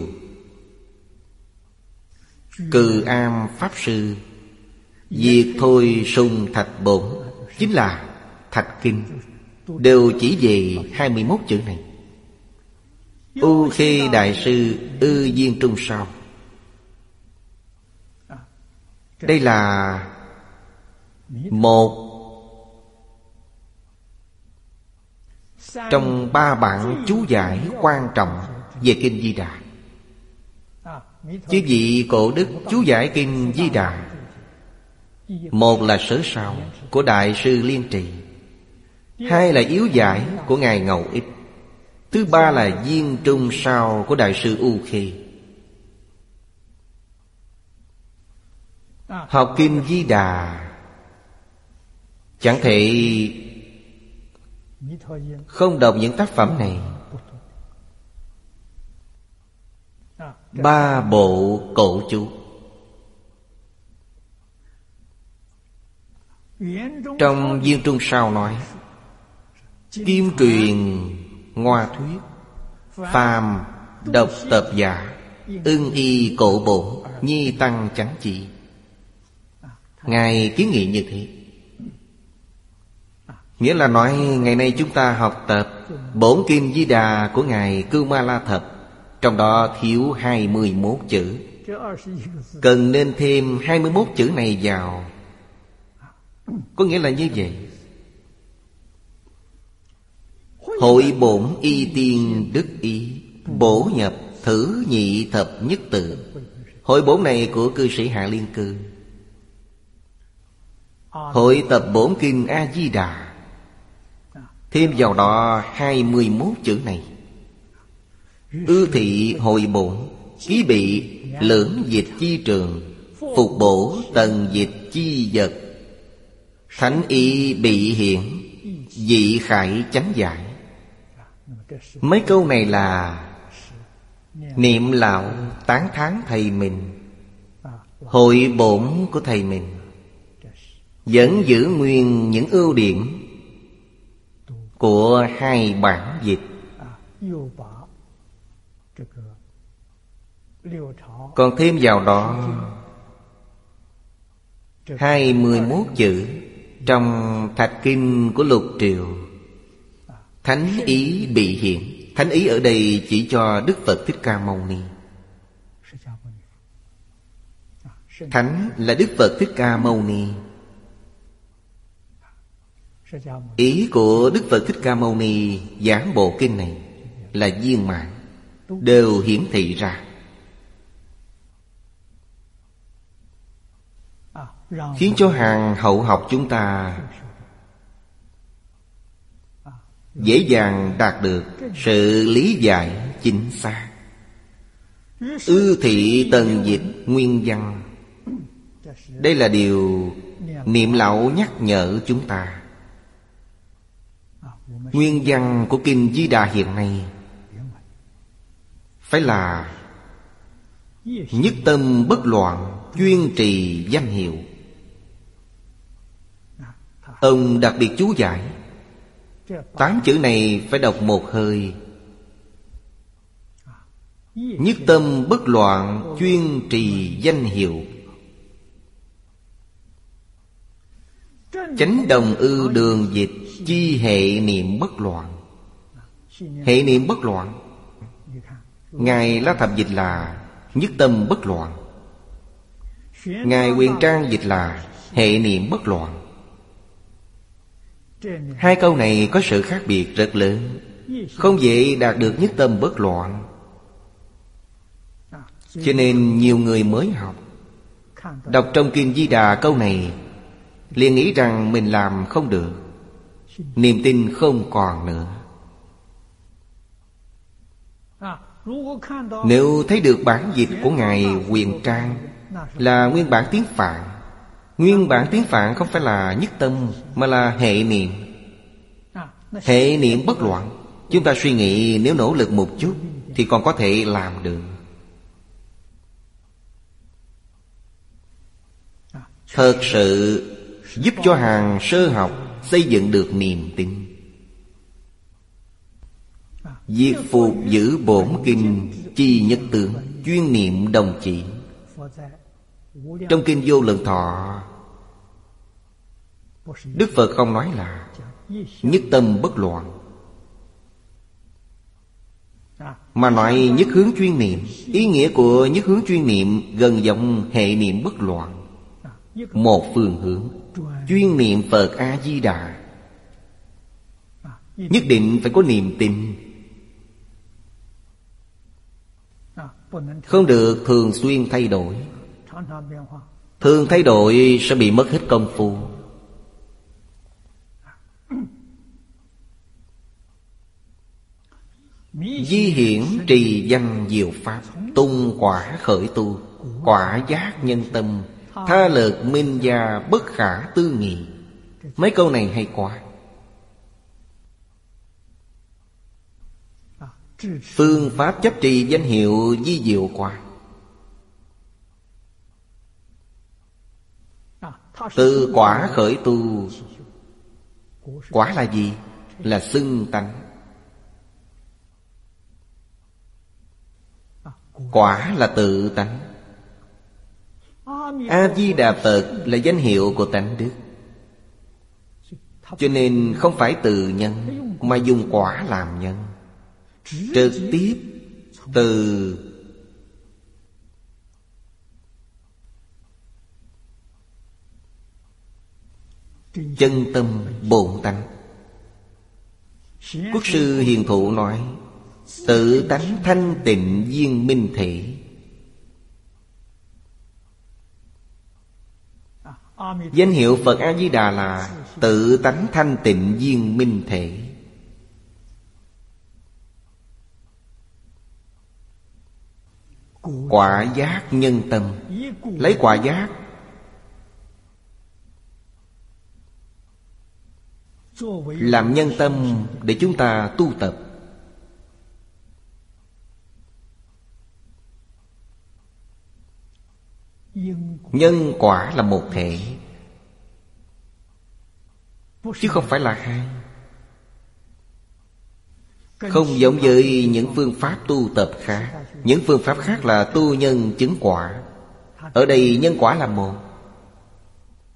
Cừ Am Pháp Sư Diệt Thôi Sung Thạch Bổn, chính là Thạch Kinh, đều chỉ về hai mươi mốt chữ này. U Khê Đại Sư Ư Viên Trung Sao, đây là một trong ba bản chú giải quan trọng về kinh Di Đà. Chứ vị cổ đức chú giải kinh Di Đà, một là Sớ Sao của Đại sư Liên Trì, hai là Yếu Giải của Ngài Ngầu Ích, thứ ba là Viên Trung Sao của Đại sư U Khê. Học kinh Di Đà chẳng thể không đọc những tác phẩm này. Ba bộ cổ chú. Trong Viên Trung Sao nói: kim truyền ngoa thuyết, phàm độc tập giả, ưng y cổ bổn, nhi tăng chánh chỉ. Ngài kiến nghị như thế, nghĩa là nói ngày nay chúng ta học tập bổn kinh Di Đà của Ngài Cưu Ma La Thập, trong đó thiếu hai mươi mốt chữ, cần nên thêm hai mươi mốt chữ này vào. Có nghĩa là như vậy. Hội bổn y tiên đức ý, bổ nhập thử nhị thập nhất tự. Hội bổn này của cư sĩ Hạ Liên Cư. Hội tập bổn kinh A-di-đà, thêm vào đó hai mươi mốt chữ này. Ư thị hội bổn, ký bị lưỡng dịch chi trường, phục bổ tần dịch chi vật, thánh y bị hiện, dị khải chánh giải. Mấy câu này là niệm lão tán thán thầy mình, hội bổn của thầy mình, vẫn giữ nguyên những ưu điểm của hai bản dịch. Còn thêm vào đó Hai mươi mốt chữ trong Thạch Kinh của Lục Triều. Thánh ý bị hiện. Thánh ý ở đây chỉ cho Đức Phật Thích Ca Mâu Ni. Thánh là Đức Phật Thích Ca Mâu Ni. Ý của Đức Phật Thích Ca Mâu Ni giảng bộ kinh này là viên mãn, đều hiển thị ra, khiến cho hàng hậu học chúng ta dễ dàng đạt được sự lý giải chính xác. Ư thị tần dịch nguyên văn. Đây là điều Niệm Lão nhắc nhở chúng ta. Nguyên văn của Kinh Di Đà hiện nay phải là nhất tâm bất loạn, chuyên trì danh hiệu. Ông đặc biệt chú giải tám chữ này phải đọc một hơi. Nhất tâm bất loạn, chuyên trì danh hiệu. Chánh đồng ư đường dịch, chi hệ niệm bất loạn. Hệ niệm bất loạn, Ngài La Thập dịch là nhất tâm bất loạn, Ngài Huyền Trang dịch là hệ niệm bất loạn. Hai câu này có sự khác biệt rất lớn, không dễ đạt được nhất tâm bất loạn. Cho nên nhiều người mới học, đọc trong Kinh Di Đà câu này liền nghĩ rằng mình làm không được, niềm tin không còn nữa. Nếu thấy được bản dịch của Ngài Huyền Trang là nguyên bản tiếng Phạn, nguyên bản tiếng Phạn không phải là nhất tâm mà là hệ niệm. Hệ niệm bất loạn, chúng ta suy nghĩ nếu nỗ lực một chút thì còn có thể làm được. Thật sự giúp cho hàng sơ học xây dựng được niềm tin. Diệt phục giữ bổn kinh, chi nhất tướng, chuyên niệm đồng chỉ. Trong Kinh Vô Lượng Thọ, Đức Phật không nói là nhất tâm bất loạn, mà nói nhất hướng chuyên niệm. Ý nghĩa của nhất hướng chuyên niệm gần giống hệ niệm bất loạn. Một phương hướng, chuyên niệm Phật A-di-đà, nhất định phải có niềm tin, không được thường xuyên thay đổi. Thường thay đổi sẽ bị mất hết công phu. Di hiển trì danh diệu pháp, tung quả khởi tu, quả giác nhân tâm, tha lực minh gia bất khả tư nghị. Mấy câu này hay quá. Phương pháp chấp trì danh hiệu di diệu quá. Từ quả khởi tu. Quả là gì? Là xưng tánh. Quả là tự tánh. A-di-đà Phật là danh hiệu của tánh đức, cho nên không phải từ nhân, mà dùng quả làm nhân. Trực tiếp từ chân tâm bổn tánh. Quốc sư Hiền Thụ nói, tự tánh thanh tịnh viên minh thể. Danh hiệu Phật A-di-đà là tự tánh thanh tịnh viên minh thể. Quả giác nhân tâm. Lấy quả giác làm nhân tâm để chúng ta tu tập. Nhân quả là một thể, chứ không phải là hai. Không giống với những phương pháp tu tập khác. Những phương pháp khác là tu nhân chứng quả. Ở đây nhân quả là một.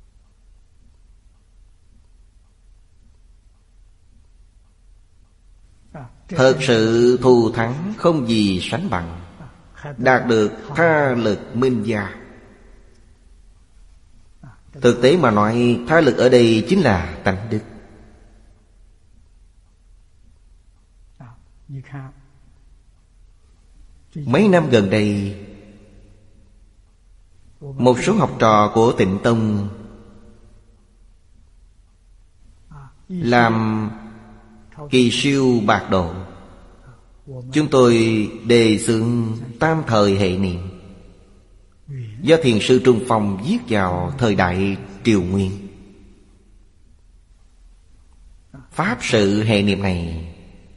Thật sự thù thắng không gì sánh bằng, đạt được tha lực minh gia. Thực tế mà nói, tha lực ở đây chính là tánh đức. Mấy năm gần đây, một số học trò của Tịnh Tông làm kỳ siêu bạc độ. Chúng tôi đề xướng tam thời hệ niệm, do Thiền sư Trung Phong viết vào thời đại Triều Nguyên. Pháp sự hệ niệm này,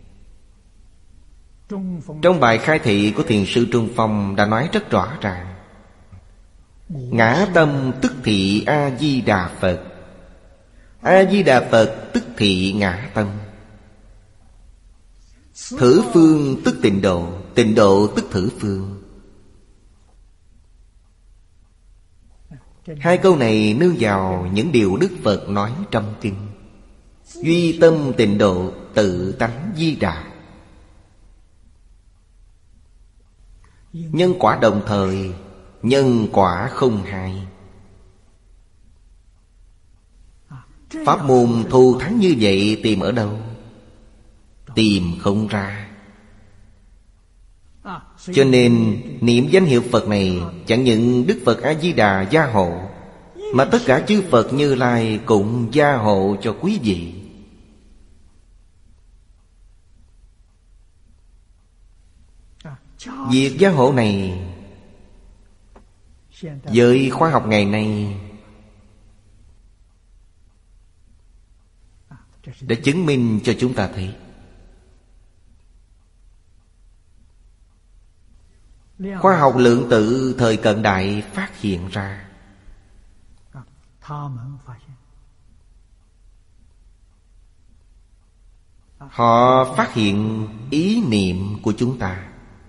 trong bài khai thị của Thiền sư Trung Phong đã nói rất rõ ràng: ngã tâm tức thị A-di-đà Phật, A-di-đà Phật tức thị ngã tâm. Thử phương tức tịnh độ, tịnh độ tức thử phương. Hai câu này nương vào những điều Đức Phật nói trong kinh: duy tâm tịnh độ, tự tánh di đà. Nhân quả đồng thời, nhân quả không hai. Pháp môn thù thắng như vậy tìm ở đâu? Tìm không ra. Cho nên niệm danh hiệu Phật này chẳng những Đức Phật A-di-đà gia hộ, mà tất cả chư Phật Như Lai cũng gia hộ cho quý vị. Việc gia hộ này với khoa học ngày nay đã chứng minh cho chúng ta thấy khoa học lượng tử thời cận đại phát hiện ra. Họ phát hiện ý niệm của chúng ta,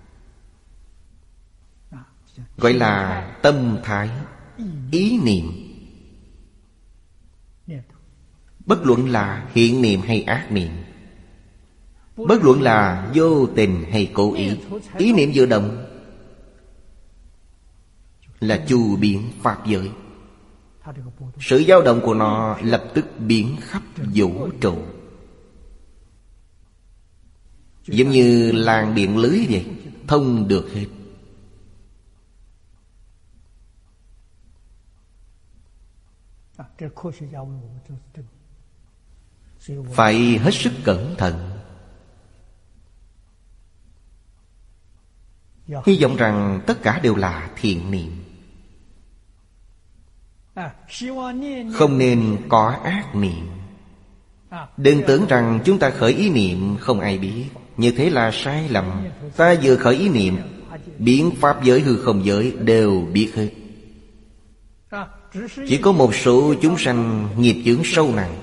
gọi là tâm thái, ý niệm. Bất luận là hiện niệm hay ác niệm, bất luận là vô tình hay cố ý, ý niệm vừa động là chu biến pháp giới. Sự dao động của nó lập tức biến khắp vũ trụ, giống như làn điện lưới vậy, thông được hết. Phải hết sức cẩn thận. Hy vọng rằng tất cả đều là thiện niệm, không nên có ác niệm. Đừng tưởng rằng chúng ta khởi ý niệm không ai biết, như thế là sai lầm. Ta vừa khởi ý niệm, biến pháp giới hư không giới đều biết hết. Chỉ có một số chúng sanh nghiệp chướng sâu nặng,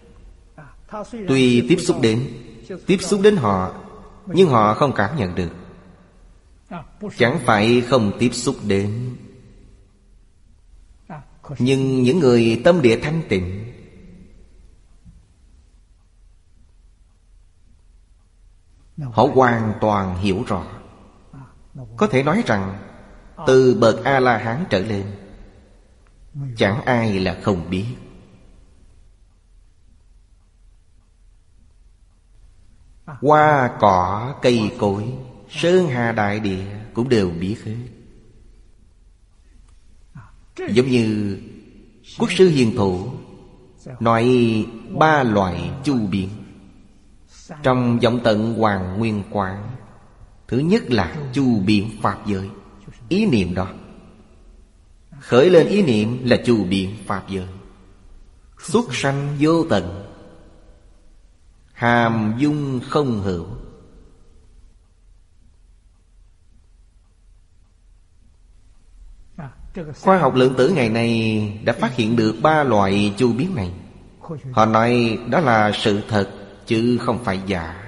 tuy tiếp xúc đến Tiếp xúc đến họ, nhưng họ không cảm nhận được. Chẳng phải không tiếp xúc đến, nhưng những người tâm địa thanh tịnh, họ hoàn toàn hiểu rõ. Có thể nói rằng từ bậc A-la-hán trở lên, chẳng ai là không biết. Hoa cỏ cây cối, sơn hà đại địa cũng đều biết hết. Giống như Quốc sư Hiền Thủ nói ba loại chu biến trong Vọng Tận Hoàng Nguyên Quán. Thứ nhất là chu biến pháp giới, ý niệm đó. Khởi lên ý niệm là chu biến pháp giới. Xuất sanh vô tận, hàm dung không hữu. Khoa học lượng tử ngày nay đã phát hiện được ba loại chu biến này. Họ nói đó là sự thật, chứ không phải giả.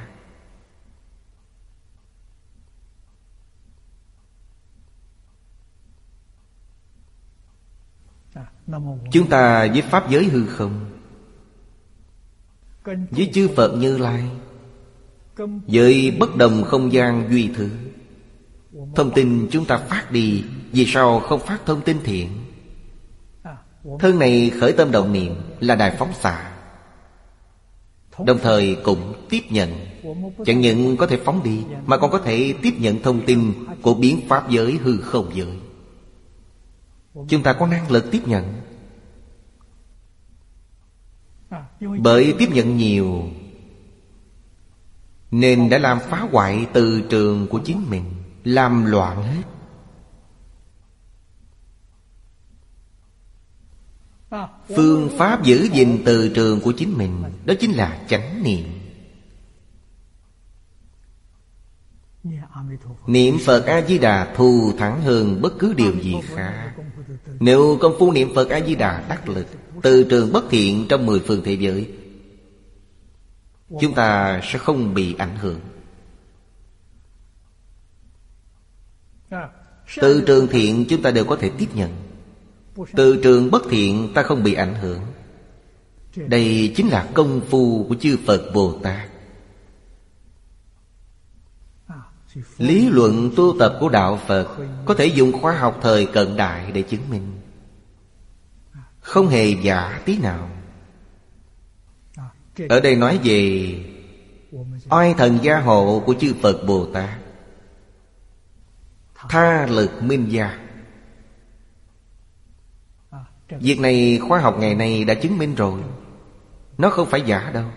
Chúng ta với pháp giới hư không, với chư Phật Như Lai, với bất đồng không gian duy thứ. Thông tin chúng ta phát đi, vì sao không phát thông tin thiện? Thân này khởi tâm động niệm là đài phóng xạ, đồng thời cũng tiếp nhận. Chẳng những có thể phóng đi, mà còn có thể tiếp nhận thông tin của biến pháp giới hư không giới. Chúng ta có năng lực tiếp nhận. Bởi tiếp nhận nhiều nên đã làm phá hoại từ trường của chính mình, làm loạn hết. Phương pháp giữ gìn từ trường của chính mình, đó chính là chánh niệm. Niệm Phật A-di-đà thù thắng hơn bất cứ điều gì khác. Nếu công phu niệm Phật A-di-đà đắc lực, từ trường bất thiện trong mười phương thế giới, chúng ta sẽ không bị ảnh hưởng. Từ trường thiện chúng ta đều có thể tiếp nhận. Từ trường bất thiện ta không bị ảnh hưởng. Đây chính là công phu của chư Phật Bồ Tát. Lý luận tu tập của Đạo Phật có thể dùng khoa học thời cận đại để chứng minh, không hề giả tí nào. Ở đây nói về oai thần gia hộ của chư Phật Bồ Tát, tha lực minh gia. Việc này khoa học ngày nay đã chứng minh rồi, nó không phải giả đâu.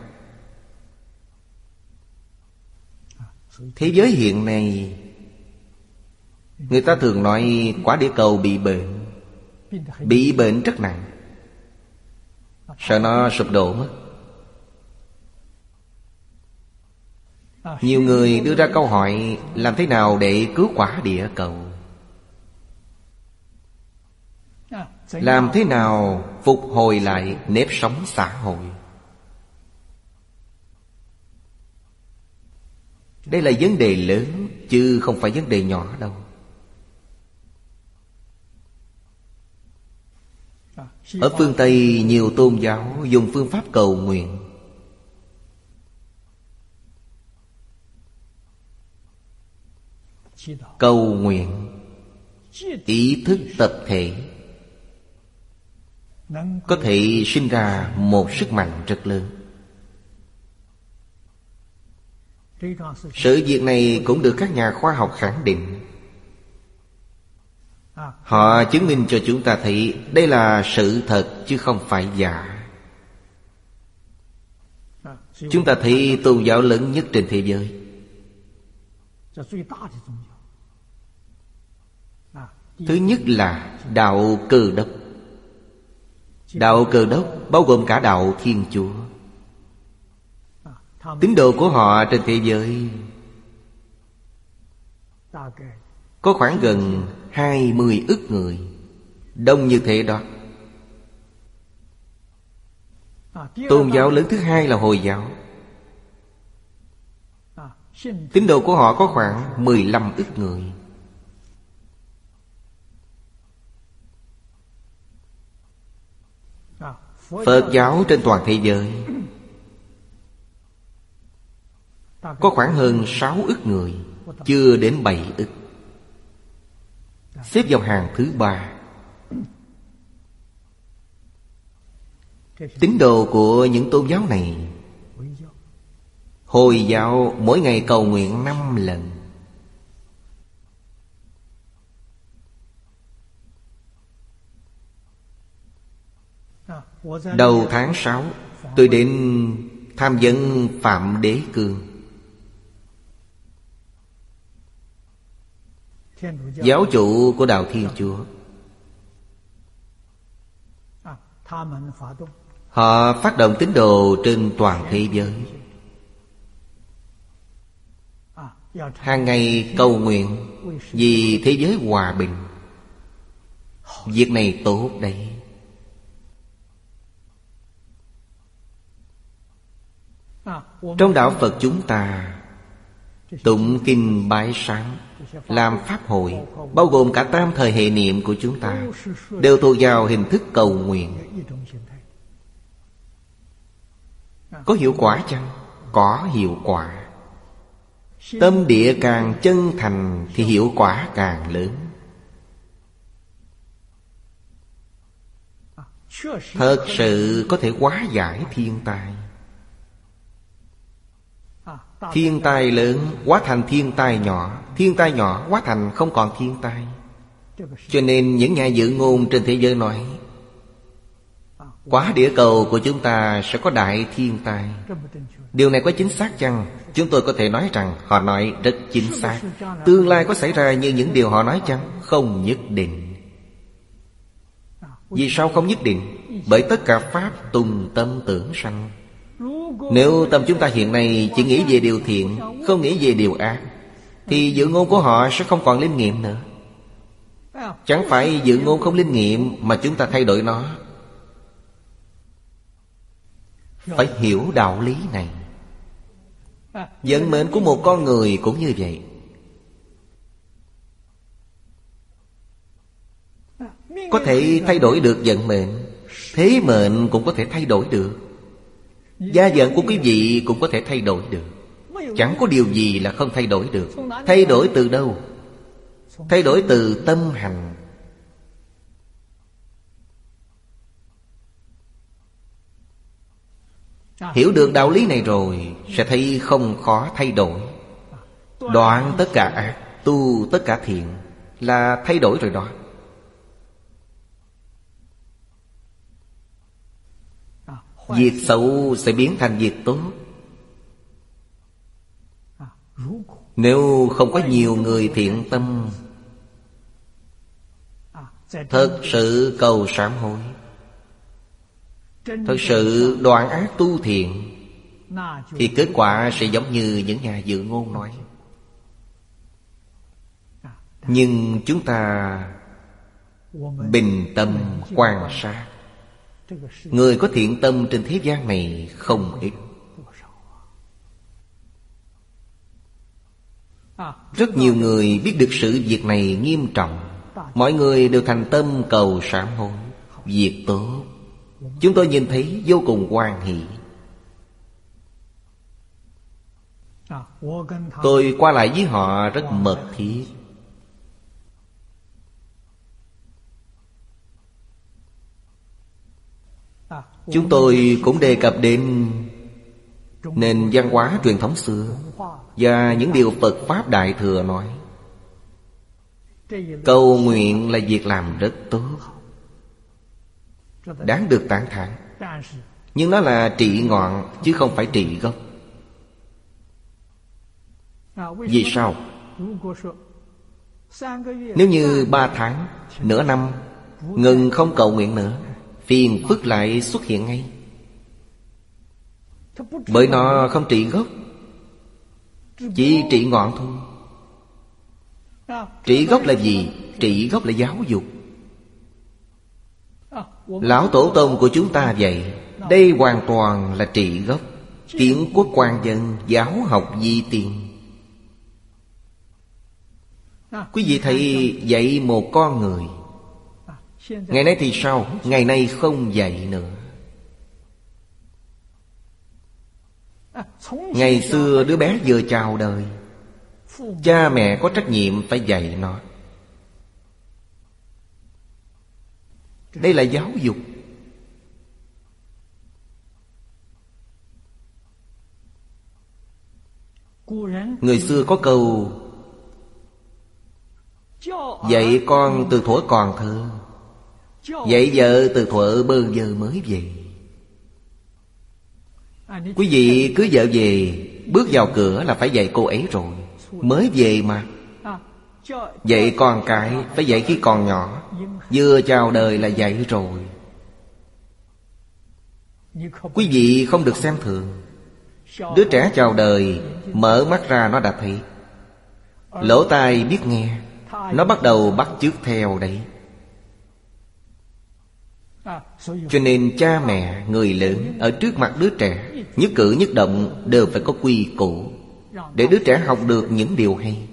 Thế giới hiện nay, người ta thường nói quả địa cầu bị bệnh, bị bệnh rất nặng, sợ nó sụp đổ mất. Nhiều người đưa ra câu hỏi làm thế nào để cứu quả địa cầu, làm thế nào phục hồi lại nếp sống xã hội. Đây là vấn đề lớn, chứ không phải vấn đề nhỏ đâu. Ở phương Tây, nhiều tôn giáo dùng phương pháp cầu nguyện. Cầu nguyện ý thức tập thể có thể sinh ra một sức mạnh rất lớn. Sự việc này cũng được các nhà khoa học khẳng định. Họ chứng minh cho chúng ta thấy đây là sự thật chứ không phải giả. Chúng ta thấy tôn giáo lớn nhất trên thế giới, thứ nhất là Đạo Cơ Đốc. Đạo Cơ Đốc bao gồm cả Đạo Thiên Chúa. Tín đồ của họ trên thế giới có khoảng gần hai mươi ức người, đông như thế đó. Tôn giáo lớn thứ hai là Hồi giáo. Tín đồ của họ có khoảng mười lăm ức người. Phật giáo trên toàn thế giới có khoảng hơn sáu ức người, chưa đến bảy ức, xếp vào hàng thứ ba. Tín đồ của những tôn giáo này, Hồi giáo mỗi ngày cầu nguyện năm lần. Đầu tháng sáu, tôi đến tham vấn Phạm Đế Cương, giáo chủ của Đạo Thiên Chúa. Họ phát động tín đồ trên toàn thế giới, hàng ngày cầu nguyện vì thế giới hòa bình. Việc này tốt đấy. Trong đạo Phật chúng ta, tụng kinh bái sám, làm pháp hội, bao gồm cả tam thời hệ niệm của chúng ta, đều thuộc vào hình thức cầu nguyện. Có hiệu quả chăng? Có hiệu quả. Tâm địa càng chân thành thì hiệu quả càng lớn. Thật sự có thể hóa giải thiên tai. Thiên tai lớn hóa thành thiên tai nhỏ, thiên tai nhỏ hóa thành không còn thiên tai. Cho nên những nhà dự ngôn trên thế giới nói quả địa cầu của chúng ta sẽ có đại thiên tai. Điều này có chính xác chăng? Chúng tôi có thể nói rằng họ nói rất chính xác. Tương lai có xảy ra như những điều họ nói chăng? Không nhất định. Vì sao không nhất định? Bởi tất cả pháp tùng tâm tưởng sanh. Nếu tâm chúng ta hiện nay chỉ nghĩ về điều thiện, không nghĩ về điều ác, thì dự ngôn của họ sẽ không còn linh nghiệm nữa. Chẳng phải dự ngôn không linh nghiệm mà chúng ta thay đổi nó. Phải hiểu đạo lý này. Vận mệnh của một con người cũng như vậy. Có thể thay đổi được vận mệnh, thế mệnh cũng có thể thay đổi được. Gia vận của quý vị cũng có thể thay đổi được. Chẳng có điều gì là không thay đổi được. Thay đổi từ đâu? Thay đổi từ tâm hành. Hiểu được đạo lý này rồi sẽ thấy không khó thay đổi. Đoạn tất cả ác, tu tất cả thiện là thay đổi rồi đó. Việc xấu sẽ biến thành việc tốt. Nếu không có nhiều người thiện tâm, thật sự cầu sám hối, thật sự đoạn ác tu thiện, thì kết quả sẽ giống như những nhà dự ngôn nói. Nhưng chúng ta bình tâm quan sát, người có thiện tâm trên thế gian này không ít. Rất nhiều người biết được sự việc này nghiêm trọng. Mọi người đều thành tâm cầu sám hối, việc tốt. Chúng tôi nhìn thấy vô cùng hoan hỷ. Tôi qua lại với họ rất mật thiết. Chúng tôi cũng đề cập đến nền văn hóa truyền thống xưa và những điều Phật Pháp Đại Thừa nói. Cầu nguyện là việc làm rất tốt, đáng được tán thán. Nhưng nó là trị ngọn chứ không phải trị gốc. Vì sao? Nếu như ba tháng, nửa năm ngừng không cầu nguyện nữa, phiền phức lại xuất hiện ngay. Bởi nó không trị gốc, chỉ trị ngọn thôi. Trị gốc là gì? Trị gốc là giáo dục. Lão tổ tông của chúng ta vậy. Đây hoàn toàn là trị gốc. Kiến quốc quan dân, giáo học di tiền. Quý vị thấy dạy một con người, ngày nay thì sao? Ngày nay không dạy nữa. Ngày xưa đứa bé vừa chào đời, cha mẹ có trách nhiệm phải dạy nó. Đây là giáo dục. Người xưa có câu dạy con từ thuở còn thơ, dạy vợ từ thuở bơ vơ mới về. Quý vị cưới vợ về, bước vào cửa là phải dạy cô ấy rồi. Mới về mà. Dạy con cái phải dạy khi còn nhỏ. Vừa chào đời là dạy rồi. Quý vị không được xem thường. Đứa trẻ chào đời, mở mắt ra nó đã thấy, lỗ tai biết nghe, nó bắt đầu bắt chước theo đấy. Cho nên cha mẹ, người lớn ở trước mặt đứa trẻ, nhất cử nhất động đều phải có quy củ, để đứa trẻ học được những điều hay.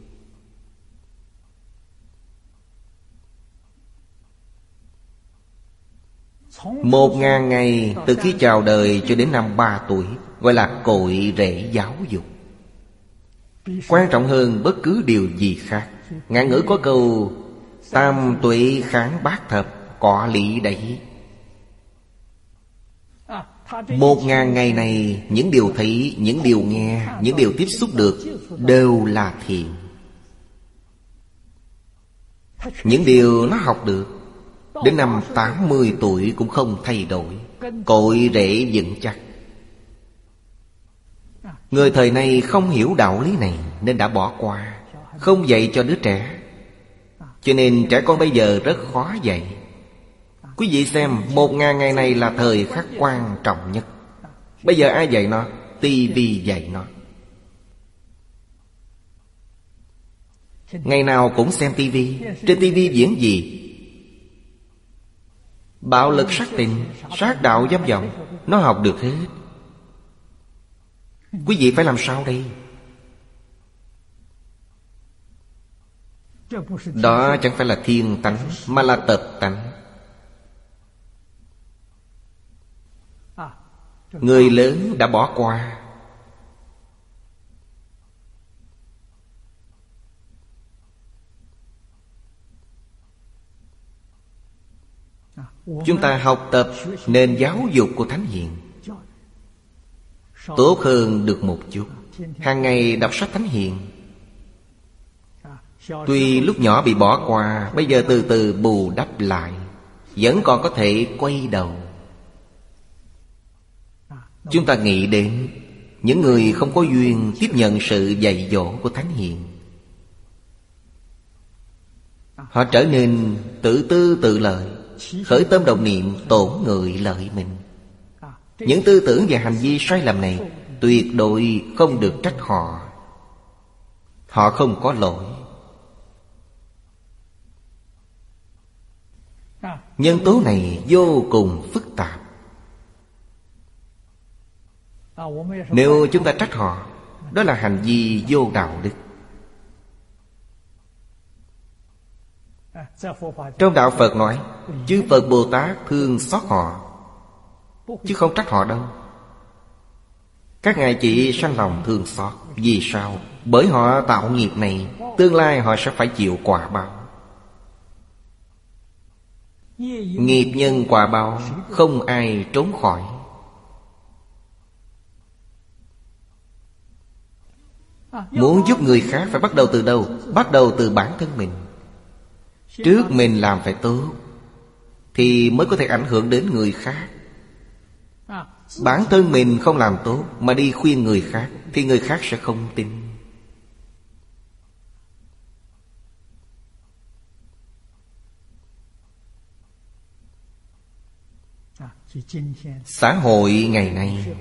Một ngàn ngày từ khi chào đời cho đến năm ba tuổi gọi là cội rễ giáo dục. quan trọng hơn bất cứ điều gì khác. Ngạn ngữ có câu tam tuệ kháng bát thập, cọ lị đẩy. Một ngàn ngày này, những điều thấy, những điều nghe, những điều tiếp xúc được đều là thiện. Những điều nó học được đến năm tám mươi tuổi cũng không thay đổi, cội rễ vững chắc. Người thời nay không hiểu đạo lý này nên đã bỏ qua, không dạy cho đứa trẻ. Cho nên trẻ con bây giờ rất khó dạy. Quý vị xem, một ngàn ngày này là thời khắc quan trọng nhất. Bây giờ ai dạy nó? Tivi dạy nó. Ngày nào cũng xem tivi. Trên tivi diễn gì? Bạo lực sắc tình, sát đạo dâm vọng. Nó học được hết. Quý vị phải làm sao đây? Đó chẳng phải là thiên tánh, mà là tập tánh. Người lớn đã bỏ qua. Chúng ta học tập nền giáo dục của Thánh Hiền tốt hơn được một chút. Hàng ngày đọc sách Thánh Hiền. Tuy lúc nhỏ bị bỏ qua, bây giờ từ từ bù đắp lại, vẫn còn có thể quay đầu. Chúng ta nghĩ đến những người không có duyên tiếp nhận sự dạy dỗ của Thánh Hiền. Họ trở nên tự tư tự lợi, khởi tâm động niệm tổn người lợi mình. Những tư tưởng và hành vi sai lầm này tuyệt đối không được trách họ. Họ không có lỗi. Nhân tố này vô cùng phức tạp. Nếu chúng ta trách họ, đó là hành vi vô đạo đức. Trong đạo Phật nói, chư Phật Bồ Tát thương xót họ, chứ không trách họ đâu. Các ngài chỉ sanh lòng thương xót. Vì sao? Bởi họ tạo nghiệp này, tương lai họ sẽ phải chịu quả báo. Nghiệp nhân quả báo, không ai trốn khỏi. Muốn giúp người khác phải bắt đầu từ đâu? Bắt đầu từ bản thân mình. Trước mình làm phải tốt, thì mới có thể ảnh hưởng đến người khác. Bản thân mình không làm tốt mà đi khuyên người khác, thì người khác sẽ không tin. Xã hội ngày nay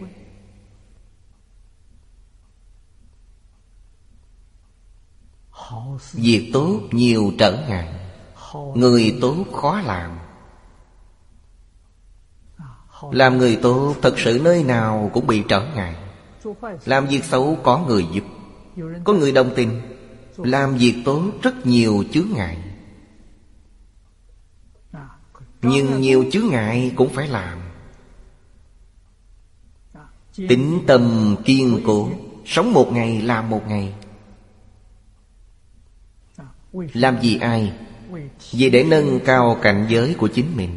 việc tốt nhiều trở ngại, người tốt khó làm. Làm người tốt thật sự nơi nào cũng bị trở ngại. Làm việc xấu có người giúp, có người đồng tình. Làm việc tốt rất nhiều chướng ngại. Nhưng nhiều chướng ngại cũng phải làm. Tín tâm kiên cố, sống một ngày làm một ngày. Làm gì ai? Vì để nâng cao cảnh giới của chính mình.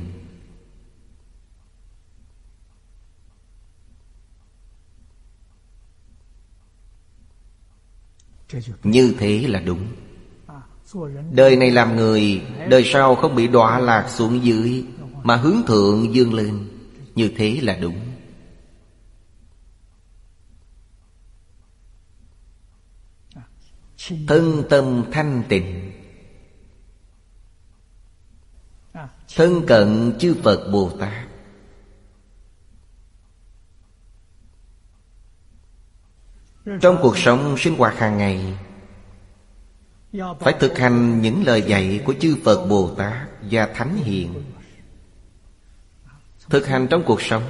Như thế là đúng. Đời này làm người, đời sau không bị đọa lạc xuống dưới, mà hướng thượng vươn lên. Như thế là đúng. Thân tâm thanh tịnh, thân cận chư Phật Bồ Tát. Trong cuộc sống sinh hoạt hàng ngày, phải thực hành những lời dạy của chư Phật Bồ Tát và Thánh Hiền. Thực hành trong cuộc sống,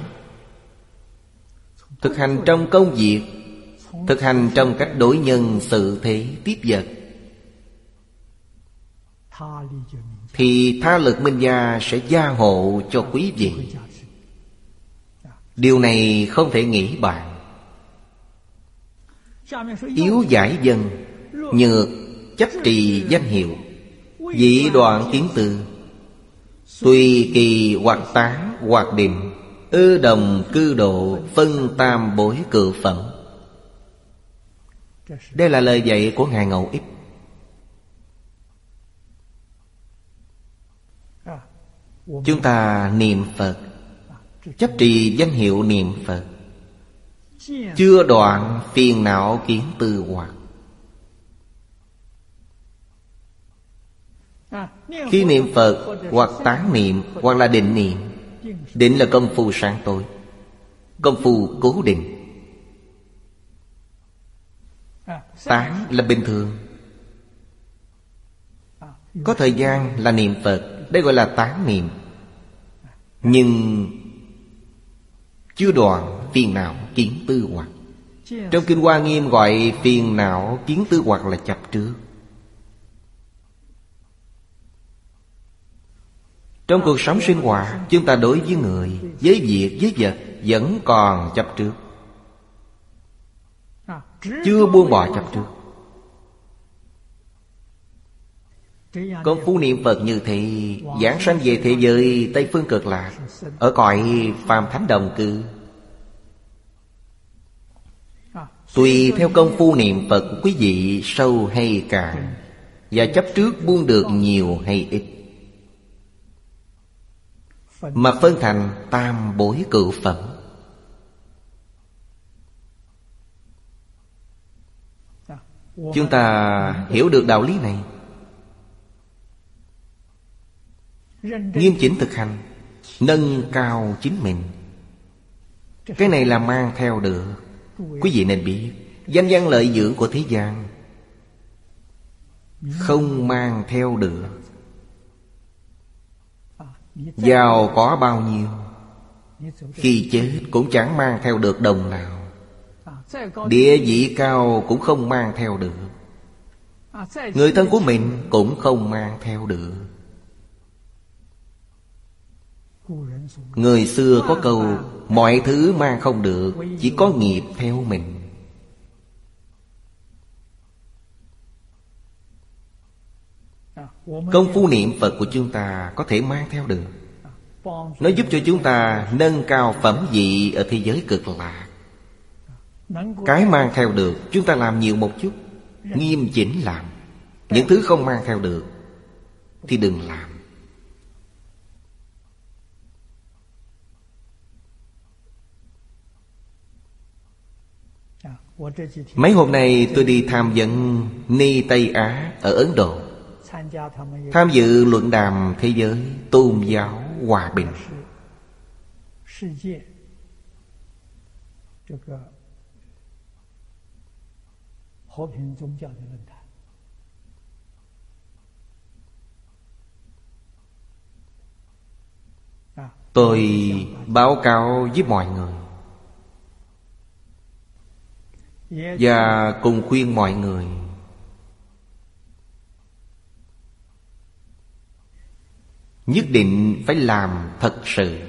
thực hành trong công việc, thực hành trong cách đối nhân xử thế tiếp vật, thì tha lực minh gia sẽ gia hộ cho quý vị. Điều này không thể nghĩ bàn. Yếu giải dân, nhược chấp trì danh hiệu, dị đoạn kiến tư, tùy kỳ hoặc tán hoặc định, ư đồng cư độ, phân tam bối cự phẩm. Đây là lời dạy của Ngài Ngẫu Ích. Chúng ta niệm Phật, chấp trì danh hiệu niệm Phật, chưa đoạn phiền não kiến tư hoặc. Khi niệm Phật hoặc tán niệm hoặc là định niệm. Định là công phu sáng tối, công phu cố định. Tán là bình thường, có thời gian là niệm Phật, đây gọi là tán niệm. Nhưng chưa đoạn phiền não kiến tư hoặc. Trong Kinh Hoa Nghiêm gọi phiền não kiến tư hoặc là chấp trước. Trong cuộc sống sinh hoạt, chúng ta đối với người, với việc, với vật vẫn còn chấp trước, chưa buông bỏ chấp trước. Công phu niệm Phật như thế, giảng sanh về thế giới Tây Phương Cực Lạc, ở cõi phàm thánh đồng cư. Tùy theo công phu niệm Phật của quý vị sâu hay cạn, và chấp trước buông được nhiều hay ít, mà phân thành tam bối cự phẩm. Chúng ta hiểu được đạo lý này, nghiêm chỉnh thực hành, nâng cao chính mình. Cái này là mang theo được. Quý vị nên biết, danh văn lợi dưỡng của thế gian không mang theo được. Giàu có bao nhiêu, khi chết cũng chẳng mang theo được đồng nào. Địa vị cao cũng không mang theo được. Người thân của mình cũng không mang theo được. Người xưa có câu, mọi thứ mang không được, chỉ có nghiệp theo mình. Công phu niệm Phật của chúng ta có thể mang theo được. Nó giúp cho chúng ta nâng cao phẩm vị ở thế giới Cực Lạc. Cái mang theo được, chúng ta làm nhiều một chút, nghiêm chỉnh làm. Những thứ không mang theo được thì đừng làm. Mấy hôm nay tôi đi tham vấn Ni Tây Á ở Ấn Độ, tham dự luận đàm thế giới tôn giáo hòa bình. Tôi báo cáo với mọi người và cùng khuyên mọi người nhất định phải làm thật sự.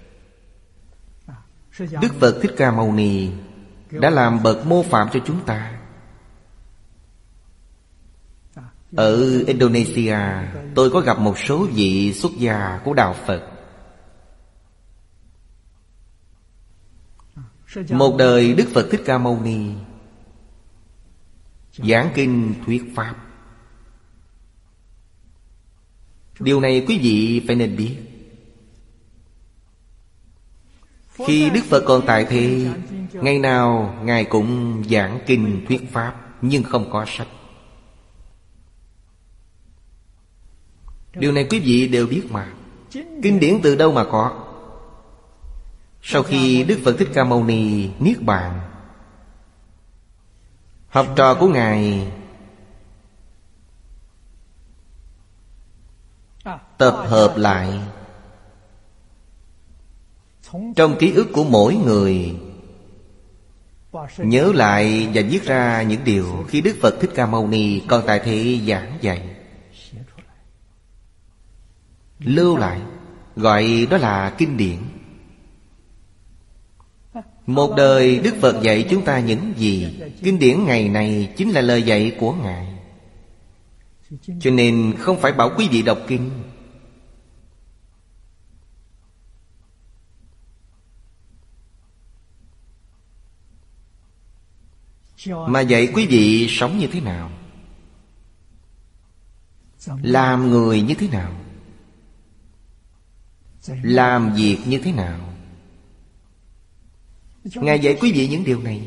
Đức Phật Thích Ca Mâu Ni đã làm bậc mô phạm cho chúng ta. Ở Indonesia, tôi có gặp một số vị xuất gia của Đạo Phật. Một đời Đức Phật Thích Ca Mâu Ni giảng kinh thuyết pháp. Điều này quý vị phải nên biết. Khi Đức Phật còn tại thế, ngày nào Ngài cũng giảng kinh thuyết pháp, nhưng không có sách. Điều này quý vị đều biết mà. Kinh điển từ đâu mà có? Sau khi Đức Phật Thích Ca Mâu Ni niết bàn, học trò của Ngài tập hợp lại trong ký ức của mỗi người, nhớ lại và viết ra những điều khi Đức Phật Thích Ca Mâu Ni còn tại thế giảng dạy, lưu lại, gọi đó là kinh điển. Một đời Đức Phật dạy chúng ta những gì? Kinh điển ngày này chính là lời dạy của Ngài. Cho nên không phải bảo quý vị đọc kinh, mà dạy quý vị sống như thế nào, làm người như thế nào, làm việc như thế nào. Ngài dạy quý vị những điều này.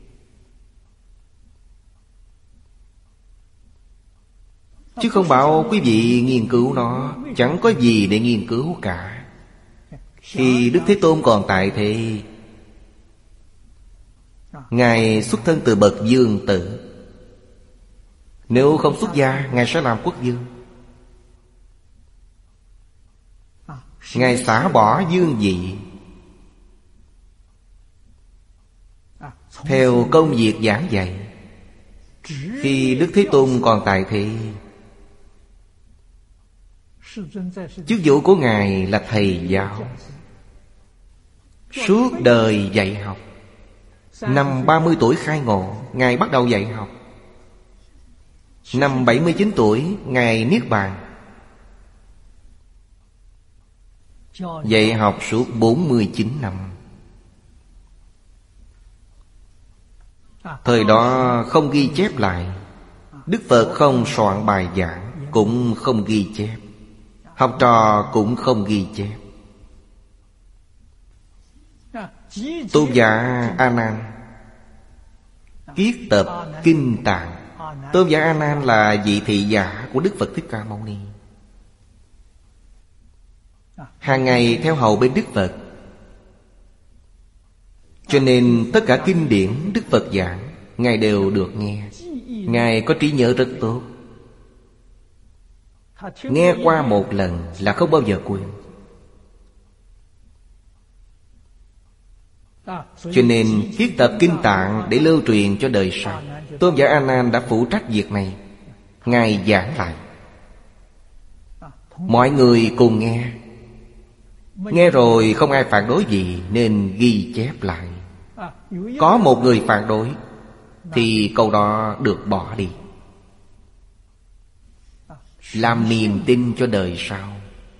Chứ không bảo quý vị nghiên cứu nó. Chẳng có gì để nghiên cứu cả. Khi Đức Thế Tôn còn tại thế, Ngài xuất thân từ bậc dương tử. Nếu không xuất gia, Ngài sẽ làm quốc vương. Ngài xả bỏ dương vị, theo công việc giảng dạy. Khi Đức Thế Tôn còn tại thế, chức vụ của Ngài là thầy giáo, suốt đời dạy học. Năm ba mươi tuổi khai ngộ, Ngài bắt đầu dạy học. Năm bảy mươi chín tuổi, Ngài niết bàn. Dạy học suốt bốn mươi chín năm. Thời đó không ghi chép lại. Đức Phật không soạn bài giảng, cũng không ghi chép. Học trò cũng không ghi chép. Tôn giả A Nan kiết tập kinh tạng. Tôn giả A Nan là vị thị giả của Đức Phật Thích Ca Mâu Ni. Hàng ngày theo hầu bên Đức Phật. Cho nên tất cả kinh điển Đức Phật giảng, Ngài đều được nghe. Ngài có trí nhớ rất tốt. Nghe qua một lần là không bao giờ quên. Cho nên viết tập kinh tạng để lưu truyền cho đời sau. Tôn giả A Nan đã phụ trách việc này. Ngài giảng lại, mọi người cùng nghe. Nghe rồi không ai phản đối gì, nên ghi chép lại. Có một người phản đối thì câu đó được bỏ đi, làm niềm tin cho đời sau.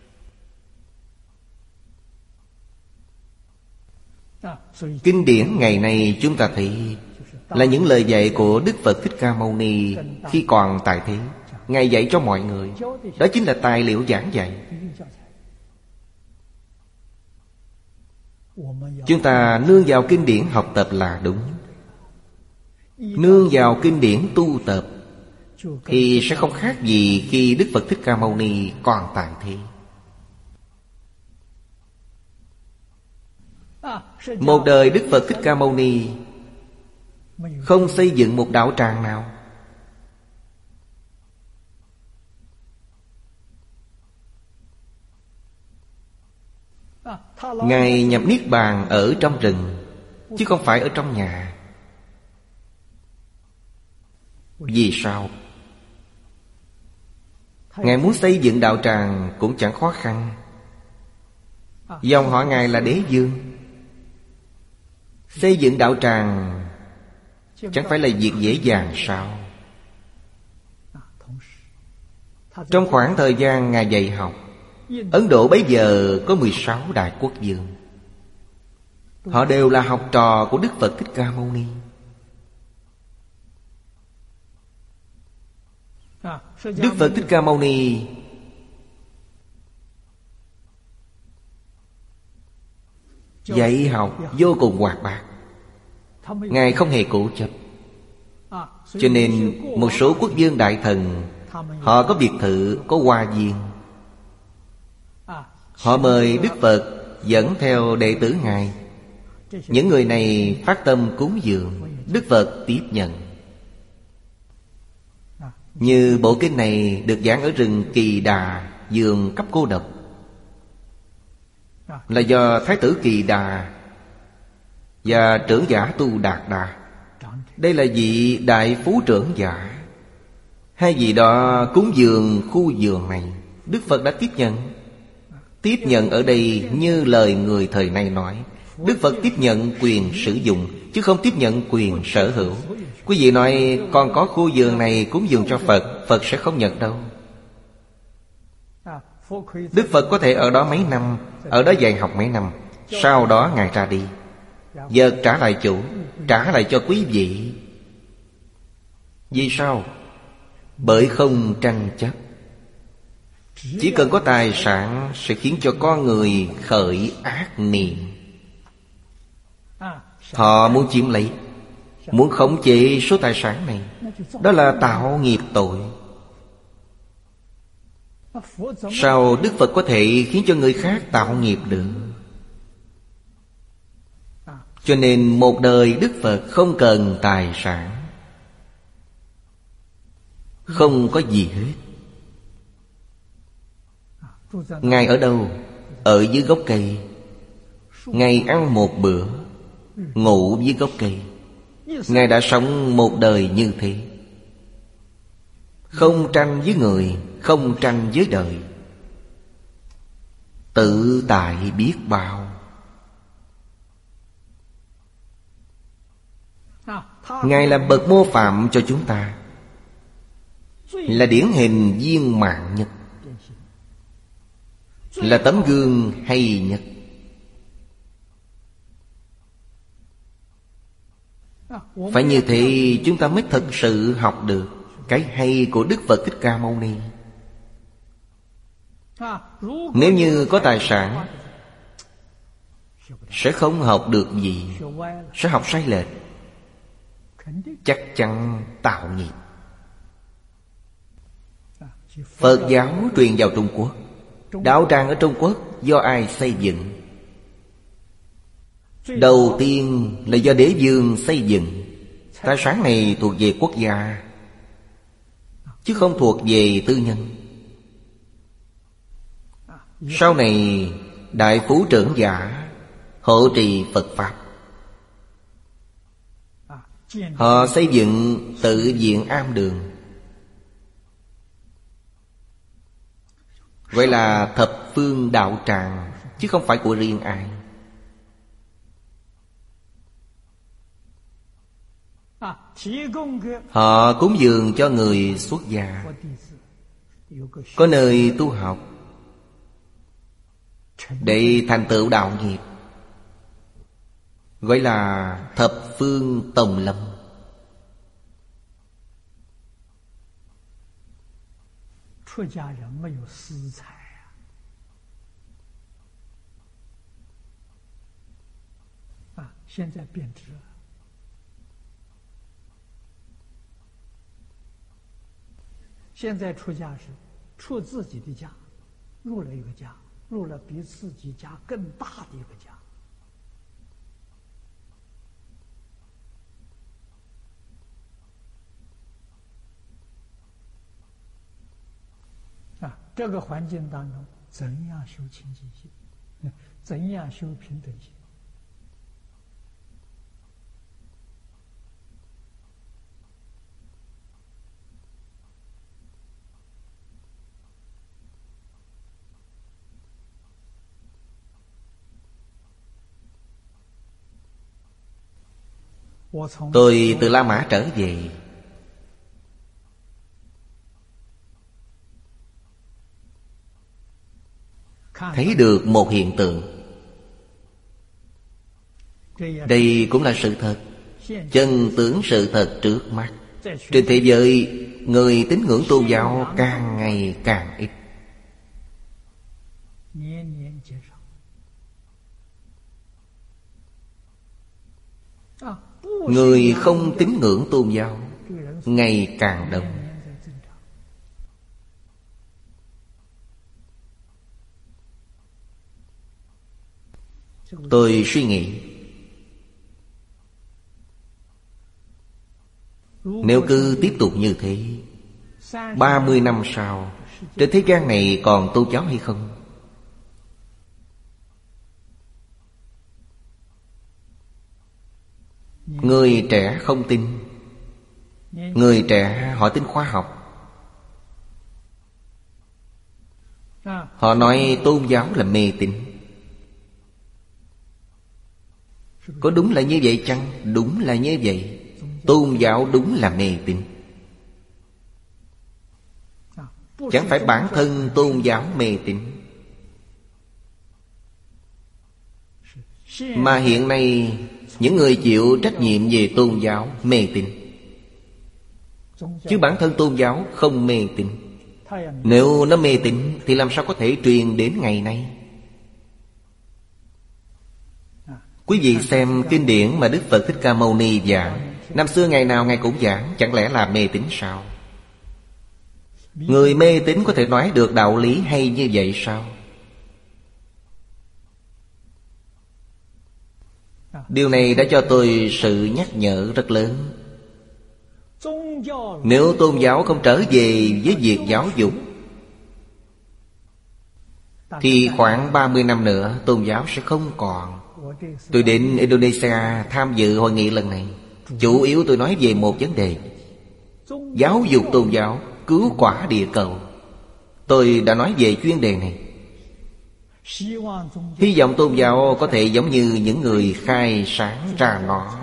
Kinh điển ngày nay chúng ta thấy là những lời dạy của Đức Phật Thích Ca Mâu Ni khi còn tại thế. Ngài dạy cho mọi người. Đó chính là tài liệu giảng dạy. Chúng ta nương vào kinh điển học tập là đúng. Nương vào kinh điển tu tập thì sẽ không khác gì khi Đức Phật Thích Ca Mâu Ni còn tại thế. Một đời Đức Phật Thích Ca Mâu Ni không xây dựng một đạo tràng nào. Ngài nhập niết bàn ở trong rừng, chứ không phải ở trong nhà. Vì sao? Ngài muốn xây dựng đạo tràng cũng chẳng khó khăn. Dòng họ Ngài là Đế Dương. Xây dựng đạo tràng chẳng phải là việc dễ dàng sao? Trong khoảng thời gian Ngài dạy học, Ấn Độ bấy giờ có mười sáu đại quốc vương. Họ đều là học trò của Đức Phật Thích Ca Mâu Ni. Đức Phật Thích Ca Mâu Ni dạy học vô cùng hoạt bát. Ngài không hề cố chấp. Cho nên một số quốc vương đại thần, họ có biệt thự, có hoa viên. Họ mời Đức Phật dẫn theo đệ tử Ngài. Những người này phát tâm cúng dường, Đức Phật tiếp nhận. Như bộ kinh này được giảng ở rừng Kỳ Đà, vườn cấp cô độc, là do Thái tử Kỳ Đà và trưởng giả Tu Đạt Đà. Đây là vị đại phú trưởng giả. Hai vị đó cúng dường khu vườn này, Đức Phật đã tiếp nhận. Tiếp nhận ở đây như lời người thời nay nói, Đức Phật tiếp nhận quyền sử dụng, chứ không tiếp nhận quyền sở hữu. Quý vị nói con có khu vườn này cúng dường cho Phật, Phật sẽ không nhận đâu. Đức Phật có thể ở đó mấy năm, ở đó dạy học mấy năm, sau đó Ngài ra đi, vật trả lại chủ, trả lại cho quý vị. Vì sao? Bởi không tranh chấp. Chỉ cần có tài sản sẽ khiến cho con người khởi ác niệm. Họ muốn chiếm lấy, muốn khống chế số tài sản này. Đó là tạo nghiệp tội. Sao Đức Phật có thể khiến cho người khác tạo nghiệp được? Cho nên một đời Đức Phật không cần tài sản, không có gì hết. Ngài ở đâu? Ở dưới gốc cây. Ngài ăn một bữa, ngủ dưới gốc cây. Ngài đã sống một đời như thế, không tranh với người, không tranh với đời, tự tại biết bao. Ngài là bậc mô phạm cho chúng ta, là điển hình viên mãn nhất, là tấm gương hay nhất. Phải như thế chúng ta mới thực sự học được cái hay của Đức Phật Thích Ca Mâu Ni. Nếu như có tài sản sẽ không học được gì, sẽ học sai lệch, chắc chắn tạo nghiệp. Phật giáo truyền vào Trung Quốc. Đạo tràng ở Trung Quốc do ai xây dựng? Đầu tiên là do đế vương xây dựng. Tài sản này thuộc về quốc gia, chứ không thuộc về tư nhân. Sau này đại phú trưởng giả hộ trì Phật Pháp. Họ xây dựng tự viện am đường, gọi là thập phương đạo tràng, chứ không phải của riêng ai. Họ cúng dường cho người xuất gia, có nơi tu học để thành tựu đạo nghiệp, gọi là thập phương tông lâm. Hiện tại出家是出自己的家，入了一个家，入了比自己家更大的一个家。啊，这个环境当中，怎样修清净心？怎样修平等心？ Tôi từ La Mã trở về, thấy được một hiện tượng. Đây cũng là sự thật, chân tướng sự thật trước mắt. Trên thế giới, người tín ngưỡng tôn giáo càng ngày càng ít. Người không tín ngưỡng tôn giáo ngày càng đông. Tôi suy nghĩ, nếu cứ tiếp tục như thế, ba mươi năm sau, trên thế gian này còn tôn giáo hay không? Người trẻ không tin. Người trẻ họ tin khoa học. Họ nói tôn giáo là mê tín. Có đúng là như vậy chăng? Đúng là như vậy. Tôn giáo đúng là mê tín. Chẳng phải bản thân tôn giáo mê tín, mà hiện nay những người chịu trách nhiệm về tôn giáo mê tín. Chứ bản thân tôn giáo không mê tín. Nếu nó mê tín thì làm sao có thể truyền đến ngày nay? Quý vị xem kinh điển mà Đức Phật Thích Ca Mâu Ni giảng, năm xưa ngày nào Ngài cũng giảng, chẳng lẽ là mê tín sao? Người mê tín có thể nói được đạo lý hay như vậy sao? Điều này đã cho tôi sự nhắc nhở rất lớn. Nếu tôn giáo không trở về với việc giáo dục thì khoảng ba mươi năm nữa tôn giáo sẽ không còn. Tôi đến Indonesia tham dự hội nghị lần này. Chủ yếu tôi nói về một vấn đề: giáo dục tôn giáo cứu quả địa cầu. Tôi đã nói về chuyên đề này. Hy vọng tôn giáo có thể giống như những người khai sáng ra nó.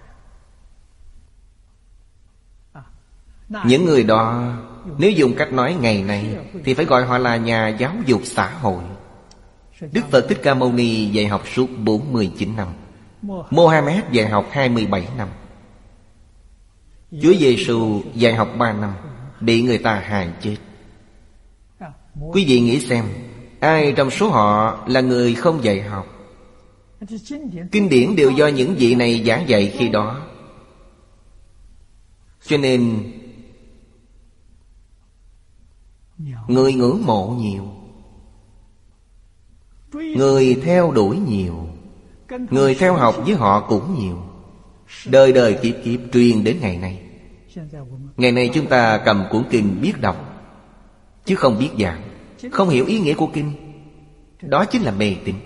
Những người đó, nếu dùng cách nói ngày nay thì phải gọi họ là nhà giáo dục xã hội. Đức Phật Thích Ca Mâu Ni dạy học suốt bốn mươi chín năm, Mohammed dạy học hai mươi bảy năm, Chúa Giêsu dạy học ba năm, bị người ta hại chết. Quý vị nghĩ xem, ai trong số họ là người không dạy học? Kinh điển đều do những vị này giảng dạy khi đó. Cho nên người ngưỡng mộ nhiều, người theo đuổi nhiều, người theo học với họ cũng nhiều. Đời đời kiếp kiếp truyền đến ngày nay. Ngày nay chúng ta cầm cuốn kinh biết đọc, chứ không biết giảng, không hiểu ý nghĩa của kinh. Đó chính là mê tín.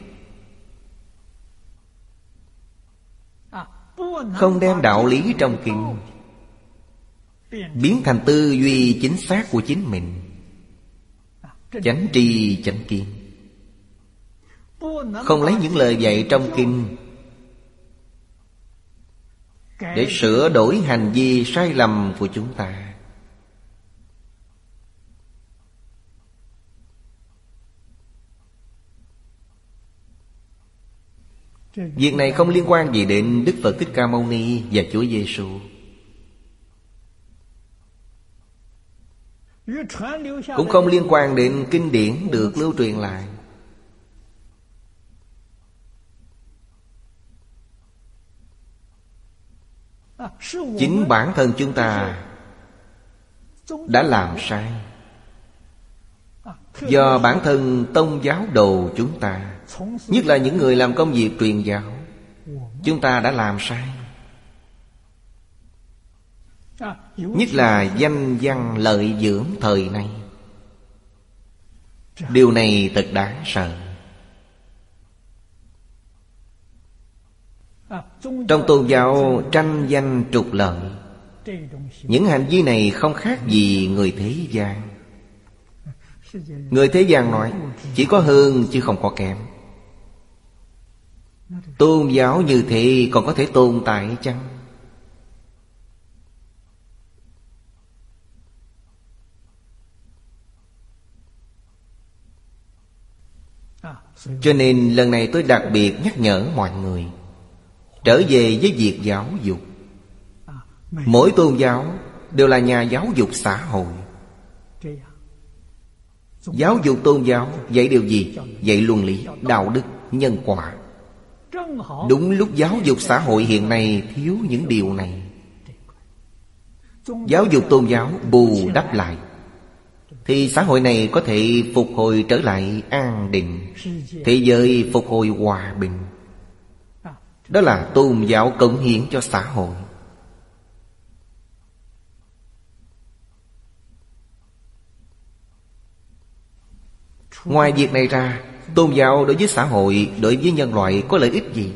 Không đem đạo lý trong kinh biến thành tư duy chính xác của chính mình, chánh tri chánh kiến. Không lấy những lời dạy trong kinh để sửa đổi hành vi sai lầm của chúng ta. Việc này không liên quan gì đến Đức Phật Thích Ca Mâu Ni và Chúa Giêsu. Cũng không liên quan đến kinh điển được lưu truyền lại. Chính bản thân chúng ta đã làm sai. Do bản thân tông giáo đồ chúng ta, nhất là những người làm công việc truyền giáo, chúng ta đã làm sai. Nhất là danh văn lợi dưỡng thời nay. Điều này thật đáng sợ. Trong tôn giáo tranh danh trục lợi, những hành vi này không khác gì người thế gian. Người thế gian nói chỉ có hơn chứ không có kém. Tôn giáo như thế còn có thể tồn tại chăng? Cho nên lần này tôi đặc biệt nhắc nhở mọi người trở về với việc giáo dục. Mỗi tôn giáo đều là nhà giáo dục xã hội. Giáo dục tôn giáo dạy điều gì? Dạy luân lý, đạo đức, nhân quả. Đúng lúc giáo dục xã hội hiện nay thiếu những điều này. Giáo dục tôn giáo bù đắp lại thì xã hội này có thể phục hồi trở lại an định, thế giới phục hồi hòa bình. Đó là tôn giáo cống hiến cho xã hội. Ngoài việc này ra, tôn giáo đối với xã hội, đối với nhân loại có lợi ích gì?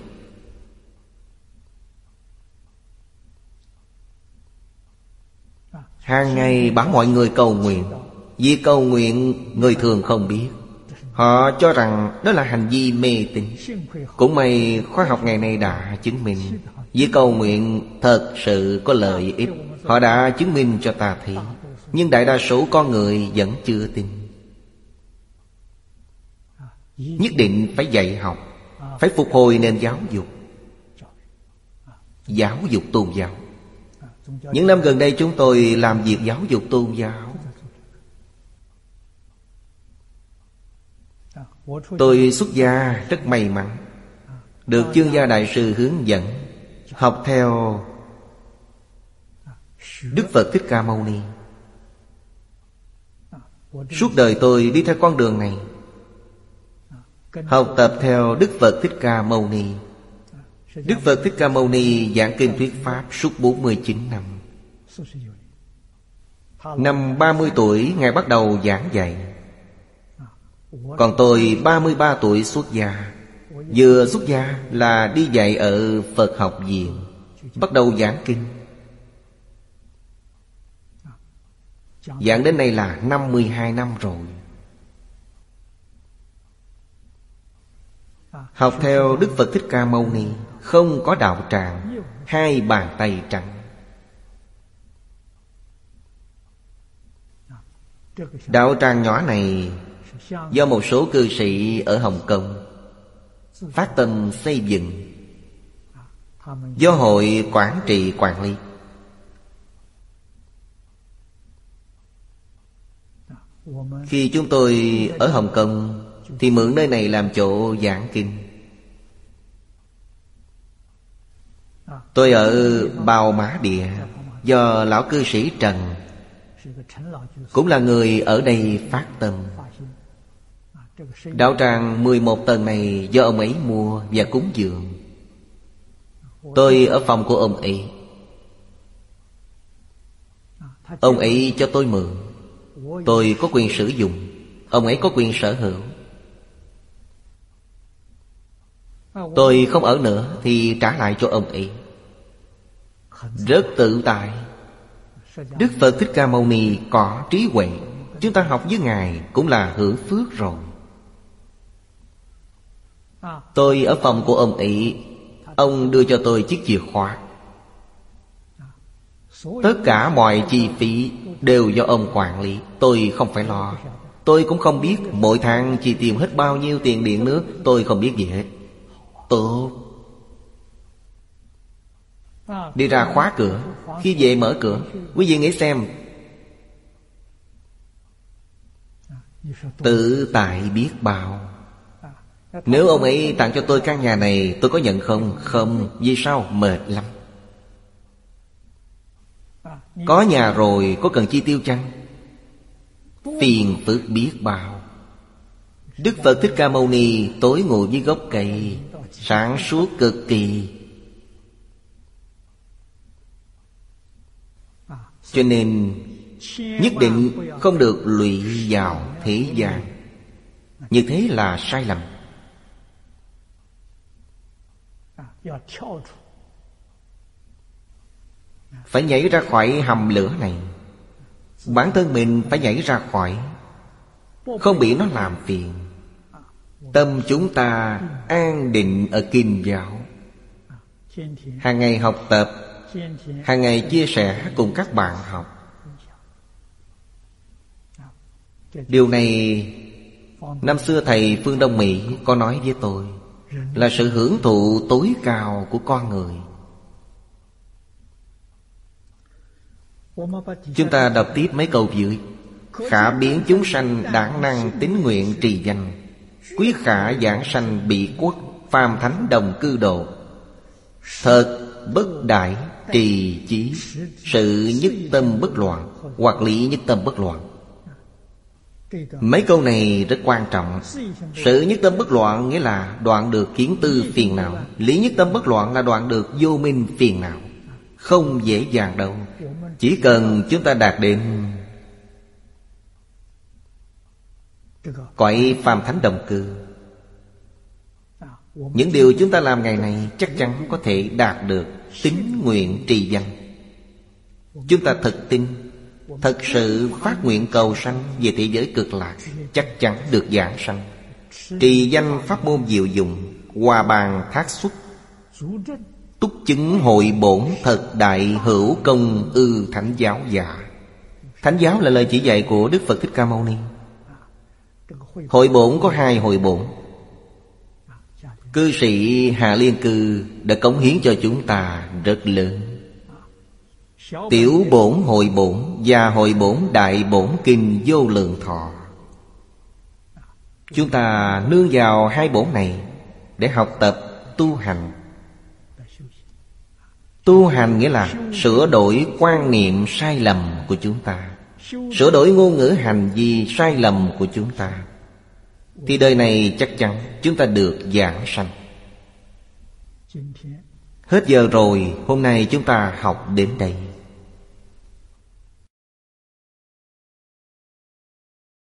Hàng ngày bảo mọi người cầu nguyện. Vì cầu nguyện người thường không biết. Họ cho rằng đó là hành vi mê tín. Cũng may khoa học ngày nay đã chứng minh việc cầu nguyện thật sự có lợi ích. Họ đã chứng minh cho ta thấy. Nhưng đại đa số con người vẫn chưa tin. Nhất định phải dạy học, phải phục hồi nền giáo dục. Giáo dục tôn giáo. Những năm gần đây chúng tôi làm việc giáo dục tôn giáo. Tôi xuất gia rất may mắn, được Chương Gia Đại Sư hướng dẫn học theo Đức Phật Thích Ca Mâu Ni. Suốt đời tôi đi theo con đường này, học tập theo Đức Phật Thích Ca Mâu Ni. Đức Phật Thích Ca Mâu Ni giảng kinh thuyết pháp suốt bốn mươi chín năm. Năm ba mươi tuổi Ngài bắt đầu giảng dạy. Còn tôi ba mươi ba tuổi xuất gia. Vừa xuất gia là đi dạy ở Phật học viện, bắt đầu giảng kinh. Giảng đến nay là năm mươi hai năm rồi. Học theo Đức Phật Thích Ca Mâu Ni, không có đạo tràng, hai bàn tay trắng. Đạo tràng nhỏ này do một số cư sĩ ở Hồng Kông phát tâm xây dựng, do hội quản trị quản lý. Khi chúng tôi ở Hồng Kông thì mượn nơi này làm chỗ giảng kinh. Tôi ở Bào Mã Địa, do lão cư sĩ Trần, cũng là người ở đây phát tâm. Đạo tràng mười một tầng này do ông ấy mua và cúng dường. Tôi ở phòng của ông ấy. Ông ấy cho tôi mượn, tôi có quyền sử dụng, ông ấy có quyền sở hữu. Tôi không ở nữa thì trả lại cho ông ấy. Rất tự tại. Đức Phật Thích Ca Mâu Ni có trí huệ, chúng ta học với Ngài cũng là hưởng phước rồi. Tôi ở phòng của ông ấy, ông đưa cho tôi chiếc chìa khóa. Tất cả mọi chi phí đều do ông quản lý, tôi không phải lo. Tôi cũng không biết mỗi tháng chi tiêu hết bao nhiêu tiền điện nước, tôi không biết gì hết. Tốt. Đi ra khóa cửa, khi về mở cửa. Quý vị nghĩ xem, tự tại biết bao. Nếu ông ấy tặng cho tôi căn nhà này, tôi có nhận không? Không. Vì sao? Mệt lắm. Có nhà rồi có cần chi tiêu chăng? Phiền phức biết bao. Đức Phật Thích Ca Mâu Ni tối ngồi dưới gốc cây, sáng suốt cực kỳ. Cho nên nhất định không được lụy vào thế gian. Như thế là sai lầm. Phải nhảy ra khỏi hầm lửa này. Bản thân mình phải nhảy ra khỏi, không bị nó làm phiền. Tâm chúng ta an định ở kinh giáo, hàng ngày học tập, hàng ngày chia sẻ cùng các bạn học. Điều này năm xưa thầy Phương Đông Mỹ có nói với tôi, là sự hưởng thụ tối cao của con người. Chúng ta đọc tiếp mấy câu dưới. Khả biến chúng sanh đản năng tín nguyện trì danh, quý khả giảng sanh bị quốc, phàm thánh đồng cư độ. Thật bất đại trì chí, sự nhất tâm bất loạn, hoặc lý nhất tâm bất loạn. Mấy câu này rất quan trọng. Sự nhất tâm bất loạn nghĩa là đoạn được kiến tư phiền não. Lý nhất tâm bất loạn là đoạn được vô minh phiền não. Không dễ dàng đâu. Chỉ cần chúng ta đạt đến cõi phàm thánh đồng cư, những điều chúng ta làm ngày này chắc chắn có thể đạt được tín nguyện trì danh. Chúng ta thực tin, thật sự phát nguyện cầu sanh về thế giới cực lạc, chắc chắn được giảng sanh. trì danh pháp môn diệu dụng, hòa bàn thác xuất, túc chứng hội bổn, thật đại hữu công ư thánh giáo giả. Thánh giáo là lời chỉ dạy của Đức Phật Thích Ca Mâu Ni. Hội bổn có hai hội bổn. Cư sĩ Hạ Liên Cư đã cống hiến cho chúng ta rất lớn. Tiểu bổn hội bổn và hội bổn đại bổn kinh vô lượng thọ. Chúng ta nương vào hai bổn này để học tập tu hành. Tu hành nghĩa là sửa đổi quan niệm sai lầm của chúng ta, sửa đổi ngôn ngữ hành vi sai lầm của chúng ta, thì đời này chắc chắn chúng ta được giảng sanh. Hết giờ rồi, hôm nay chúng ta học đến đây.